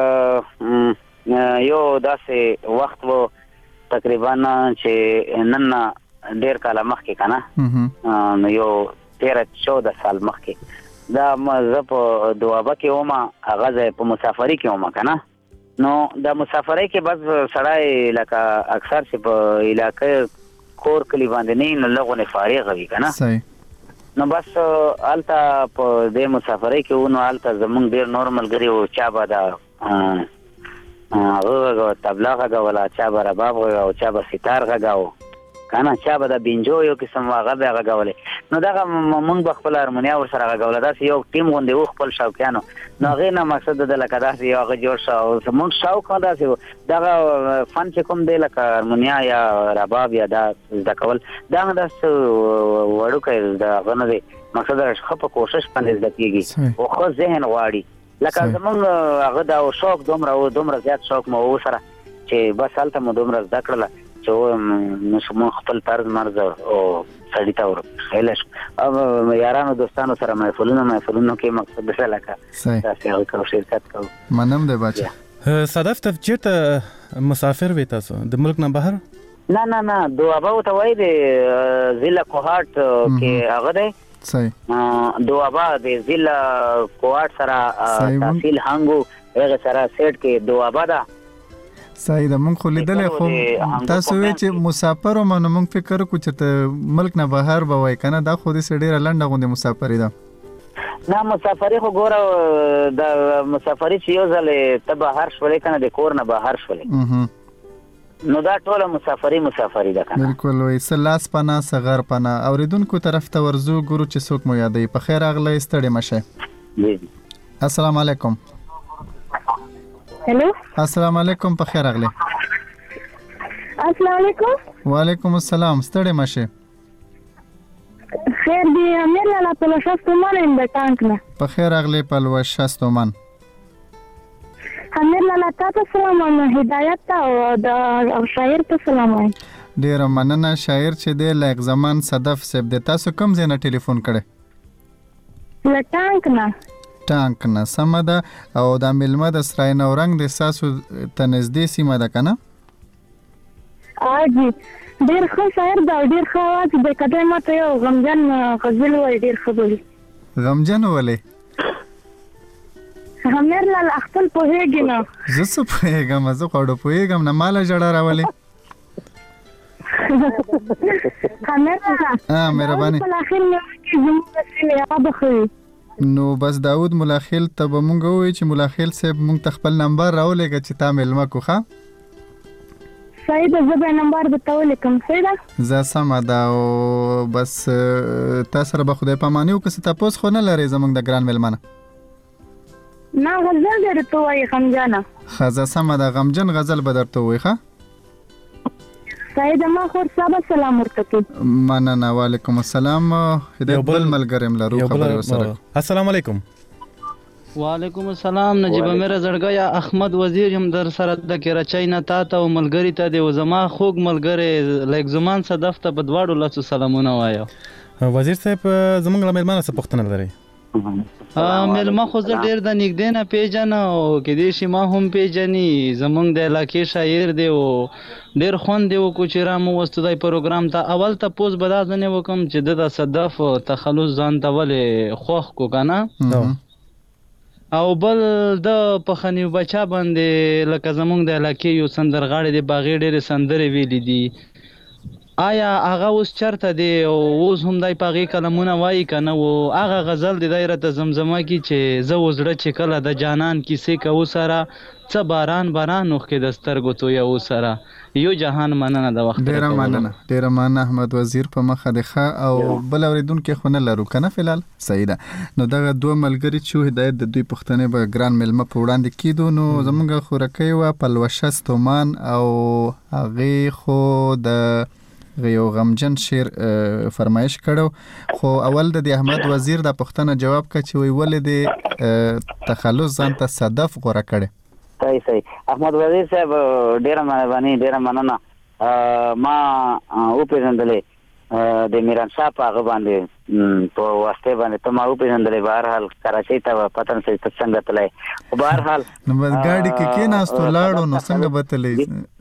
یو داسې وخت وو تقریبا چې نن ډیر کال مخکې کنه نو یو 13-14 سال مخکې دا مزه په دوابه کې ومه هغه په مسافرۍ کې ومه کنه نو د مسافرۍ کې بس سړی لکه اکثر چې په علاقې کور کلی باندې نه لغونه فارغ وي کنه صحیح نو بس الته په دې مسافرۍ کې ونه الته زمونږ ډیر نورمال غري او چا به دا هغه تبلا غولا چا به رباب او چا به ستار غاو کنه چا به د بنجو یو قسم واغه به غولې نو دا مونږ بخپل هارمونیا ور سره غوله دا یو ټیم غونډه و خپل شوقیانو نو غي نه مقصد د لکه دا یو غ جوړ شو مونږ شوق دا دا فن چې کوم دی لکه هارمونیا یا رباب یا دا د کول دا وړو کوي دا غنه دی مقصد راځه په کوشش باندې د کیږي او خو ذهن غواړي لکه زمونږ هغه دا شوق دومره زیات شوق مو سره چې بس حالت مو دومره ذکرله چې نو موږ خپل طرز مرز او سړی تا ور خیلش یارانو دوستانو سره محفلونو کې مقصد څه لکه تاسو یو شرکت کوو منم دی بچا صدف ته چیرته مسافر وې تاسو د ملک نه بهر نه دوابه ته وای دی ضلع کوهاټ کې هغه دی صحیح دوابه د ضلع کوهاټ سره تحصیل هنګو هغه سره سیټ کې دوابه ده صحیح ده مونږ خو لیدلې خو تاسو وی چې مسافر او مونږ فکر کو چې ملک نه بهر به وای کنه دا خو دې سړي لنډه غونډه مسافری ده نه مسافری خو ګوره د مسافری چې یو ځل ته بهر شولې کنه د کور نه بهر شولې نو دا ټول مسافری ده کنه بالکل وای سلاس پنا صغر پنا اوریدونکو طرف ته ورزو ګورو چې څوک مو یادې په خیر اغله استړې مشه السلام علیکم हेलो अस्सलाम वालेकुम په خیر اغله अस्सलाम वालेकुम وعلیکم السلام ستړي مشه خیر دی امیر لاله په لشستو من د ټانک نه په خیر اغلی په لشستو من امیر لاله تاسو سلام هدایت ته او د شاعر ته سلام ډیر مننه شاعر چې د لایق زمان صدف صاحب د تاسو کوم ځای نه ټلیفون کړي له ټانک نه سمه ده او د ملمه د سرای نورنګ د ساسو ته نږدې سیمه ده که نه اجي ډیر ښه شاعر دا ډیر ښه आवाज د کده ماته یو غمجن غزل وای ډیر ښه بولی غمجن ولې امیر لاله خپل پوهیږي نه زه څه پوهیږم زه خو پوهیږم نه مالا جړه راولې امیر لاله مهرباني په اخر کې زموږ سیمه یاد خو نو بس داود ملاخیل ته به مونږ وایو چې ملاخیل صاحب مونږ ته خپل نمبر راولېږه چې تا مېلمه کو ښه صحیح ده زه به نمبر درته ولیکم صحیح ده زه سمه ده او بس تا سره به خدای پاماني وکړه څه تپوس خو نه لرې زموږ د ګران مېلمه نه نه غزل درته وایي غمجنه ښه زه سمه ده غمجن غزل به درته ووایي ښه صحیح ده ما خور صاحب سلام ورته کوي مننه وعلیکم السلام هدایت بل ملګری م لرو خبرې ورسره السلام علیکم وعلیکم السلام نجیب امیر زړګا یا احمد وزیر هم در سره د کراچۍ نه تا ته او ملګری ته دی زما خوږ ملګری لایق زمان صدف ته په دواړو لاسو سلامونه وایو وزیر صاحب زمونږ له مېلمانه څه پوښتنه لرئ مېلمه خو زه ډېر د نږدې نه پیژنم او کېدای شي ما هم پیژني زمونږ د علاقې شاعر دی او ډېر خوند دی وکړو چې رامووستو دی پروګرام ته اول تپوس به دا ځنې وکړم چې د صدف تخلص ځان ته ولې خوښ کو که نه او بل د پخنیو بچا باندې لکه زمونږ د علاقې یو سندرغاړی دی باغې ډېرې سندرې ویلي دي آیا هغه اوس چرته دی او اوس هم دی په هغې کلمونه وایي که نه و هغه غزل دی دی راته زمزمه کي چې زه و زړه چې کله د جانان کیسې کوو سره څه باران باران اوښکې د سترګو تویوو سره یو جهان مننه د وخت ډېره مننه احمد وزیر په مخه دی ښه او بل اورېدونکي خو نه لرو که نه فلحال صحیح ده نو دغه دوه ملګري چې هدایت د دوی پوښتنې به ګران مېلمه په وړاندې کیدو نو زموږ خورکۍ وه پلوشه ستومان او هغې خو د یو غمجن شعر فرمایش کړو خو اول د احمد وزیر د پوښتنه جواب کړ چې وی ولې د تخلص ځان ته صدف غوره کړي صحیح احمد وزیر صاحب ډیره مهرباني ډیره مننه ما وپېژندلې د میران شاه په هغه باندې په واسطه باندې ته ما وپېژندلې بهرحال کراچۍ ته پته نه څه څنګه تللی خو بهرحال نو بس ګاډي کې کېناستو لاړو نو څنګه به تللی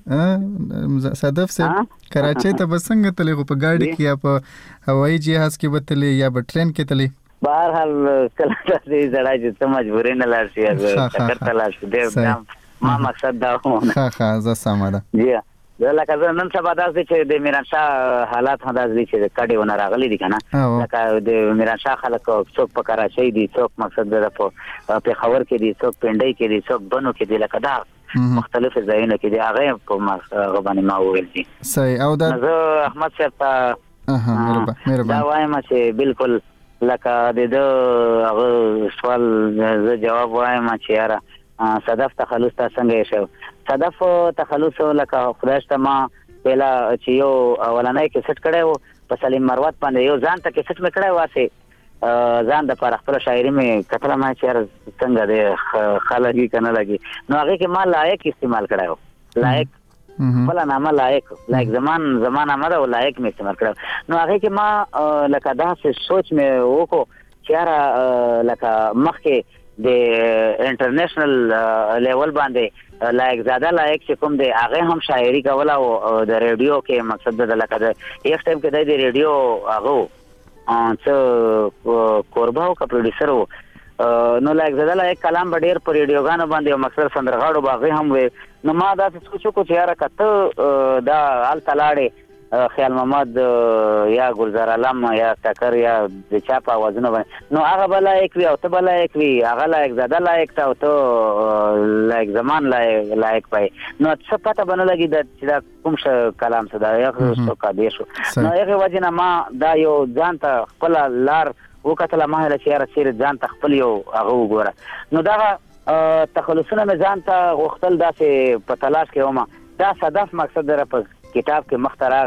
صدف صاحب کراچۍ ته به څنګه تللی خو په ګاډي کې یا په هوایي جهاز کې به تللی یا به ټرین کې تللی بهرحال کله داسې زړه چې ته مجبورې نه لاړ شي ټکر ته لاړ شي ډېر ما مقصد دا و ښه زه سمه ده زه لکه زه نن سبا داسې چې د میران شاه حالات هم داسې دي چې د کډې ونه راغلي دي که نه لکه د میران شاه خلک څوک په کراچۍ دي څوک مقصد د په پېښور کې دي څوک پنډۍ کې دي څوک بنو کې دي لکه دا مختلفو ځایونو کې دي هغه په هغه باندې ما وویل دي صحیح او دا زه احمد صاحب ته دا وایم چې بالکل لکه د ده هغه سوال زه جواب وایم چې یاره صدف تخلص ته څنګه یې شو صدف تخلص لکه خدای شته ما پهلا چې یو اولنی کیسټ کړی و په سلیم مروت باندې یو ځان ته کیسټ مې کړی واسې ځان د پاره خپله شاعري مې کتله ما چې یاره څنګه دی ښه لګي که نه لګي نو هغې کې ما لایق استعمال کړی و لایق خپله نامه لایق زمان نامه ده او لایق مې استعمال کړی نو هغې کې ما لکه داسې سوچ مې وکړو چې یاره لکه مخکې د انټرنیشنل لیول باندې لایق زاده لایق چې کوم دی هغه هم شاعري کوله او د ریډیو کې مقصد د لکه د یو ټایم کې د ریډیو هغه څه کوربه او پروډوسر و نو لایق زاده لایق کلام به ډېر په ریډیوګانو باندې او مقصد سندرغاړو به هغې هم وې نو ما داسې سوچ وکړو چې یاره که ته دا هلته لاړې خیال محمد یا گلزار علم یا ټکر یا د چا په اوازونه باندې نو هغه به لایق وي او ته به لایق وي هغه لایق زاده لایق ته او ته لایق زمان لایق پای نو څه پته به نه لګي چې دا کوم کلام څه دا یا څه قادې شو نو هغې وجې نه ما دا یو ځان ته خپله لار وکتله ما ویله چې یاره چېرې ځان ته خپل یو هغه وګوره نو دغه تخلصونه مې ځان ته غوښتل داسې په تلاش کې ومه دا صدف مقصد در په کتاب کې مخته راغی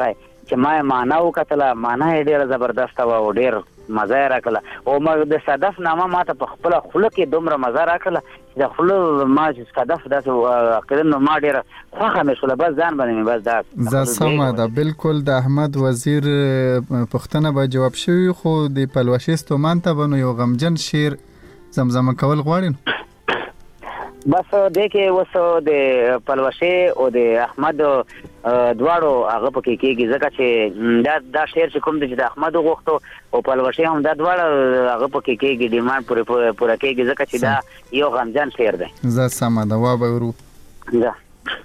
چې ما معنا وکتله، معنا یې ډېره زبردسته وه او ډېر مزه یې راکړله. او ما د صدف نامه ما ته په خپله خوله کې دومره مزه راکړله چې د خوله ما چې صدف داسې کړم نو ما ډېره خوښه مې شوله. بس ځان باندې مې بس دا سمه ده. بالکل د احمد وزیر پوښتنه به جواب شوي، خو د پلوشې ستومان ته به نو یو غمجن شعر زمزمه کول غواړي. بس دې کې اوس د پلوشې او د احمد دواړو هغه پکې کېږي، ځکه چې دا شعر چې کوم دی چې د احمد وغوښتو او پلوشې هم دا دواړه هغه پکې کېږي، ډیمانډ پوره کېږي، ځکه چې دا یو غمجن شعر دی. زه سمه ده، وا به ورو. زه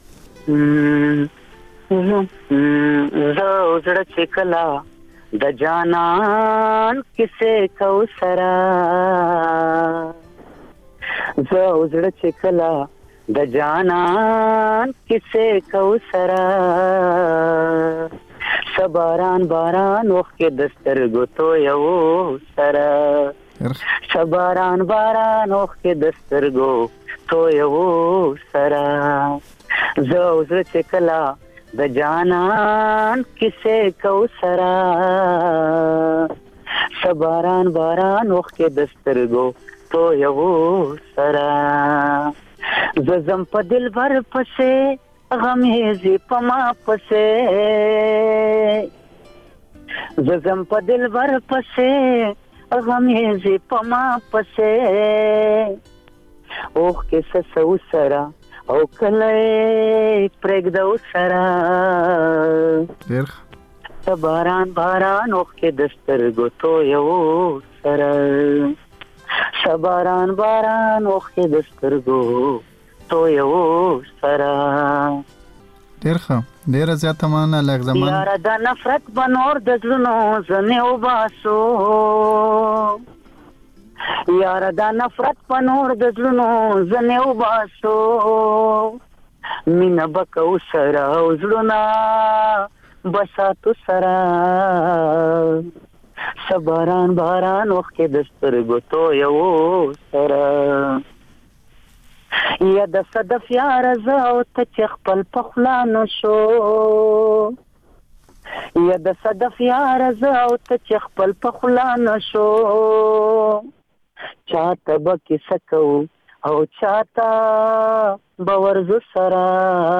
زړه چې کله د جانان کیسې کو سره، زه زړه چې کله د جانان کیسې کو سره، سباران باران وخت د سترګو تویو سره، سباران باران وخت د سترګو تویو سره، زه زړه چې کله د جانان کیسې کو سره، سباران باران وخت د سترګو تو یو سره، زم په دلبر پسې غمېزي په ما پسې، زم په دلبر پسې غمېزي په ما پسې، اوخ کې سسو سره او کله پرېږدو سره، سباران باران اوخ کې د سترګو تو یو سره، سباران باران وخت د سترګو تو یو سره. ډېر ښه، ډېره زیاته مننه. لږ زمان یاره د نفرت به نور د زړونو زنې وباسو، یاره د نفرت به نور د زړونو زنې وباسو، مینه به کوو سره او زړونه به ساتو سره، سباران باران وخت د سترګو تو یو سره، یا د صدف یاره زه او ته چې خپل په خوله نشو، یا د صدف یاره زه او ته چې خپل په خوله نشو، چاته به کیسه کوو او چاته به ورځو سره،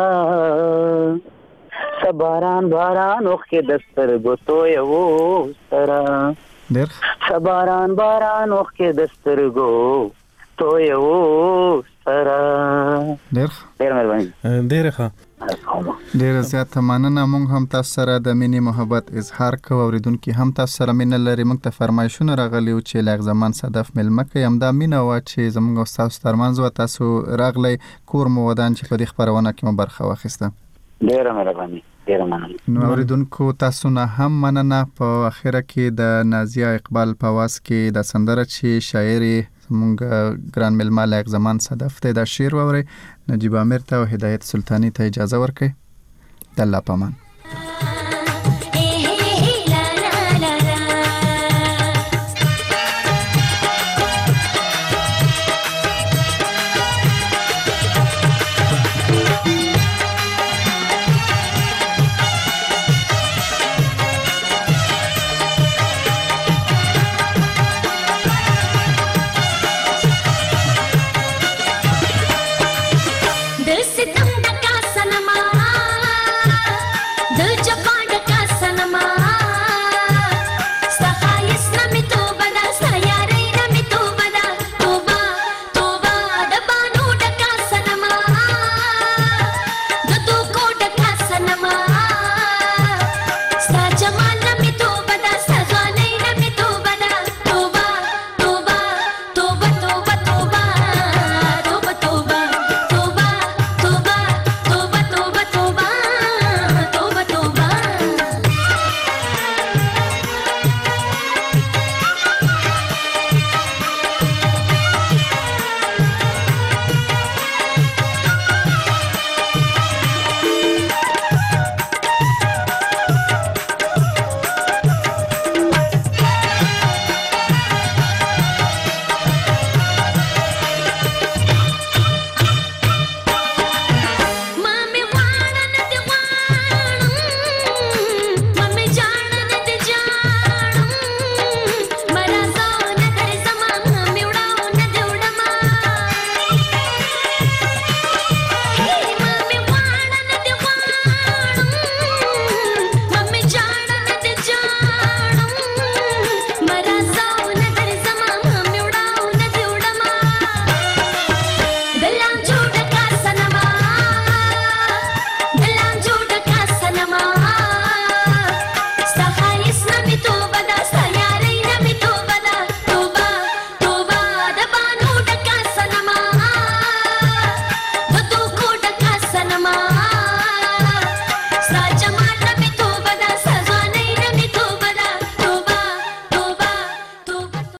سباران باران وخت د سترګو تو یو سره، سباران باران وخت د سترګو تو یو سره. ډېر مهرباني. ډېر ښه، ډېره زیاته مننه. موږ هم تاسو سره د مینې محبت اظهار کوو، اوریدونکي هم تاسو سره مینه لري. موږ ته فرمایشونه راغلي و چې لږ زمان صدف مېلمه کوي، همدا مینه وه چې زموږ او ستاسو ترمنځ وه. تاسو راغلی کور مو ودان چې په دې خپرونه کې مو برخه واخیسته. ډېره مهرباني، ډېره مننه. نو اوریدونکو تاسو نه هم مننه. په اخره کې د نازیه اقبال په आवाज کې د سندره چې شاعر مونږ ګران ملما لایق زمان صدف ته دا شعر ووري. نجیب امیر ته او هدایت سلطانی ته اجازه ورکړئ. د الله پامان.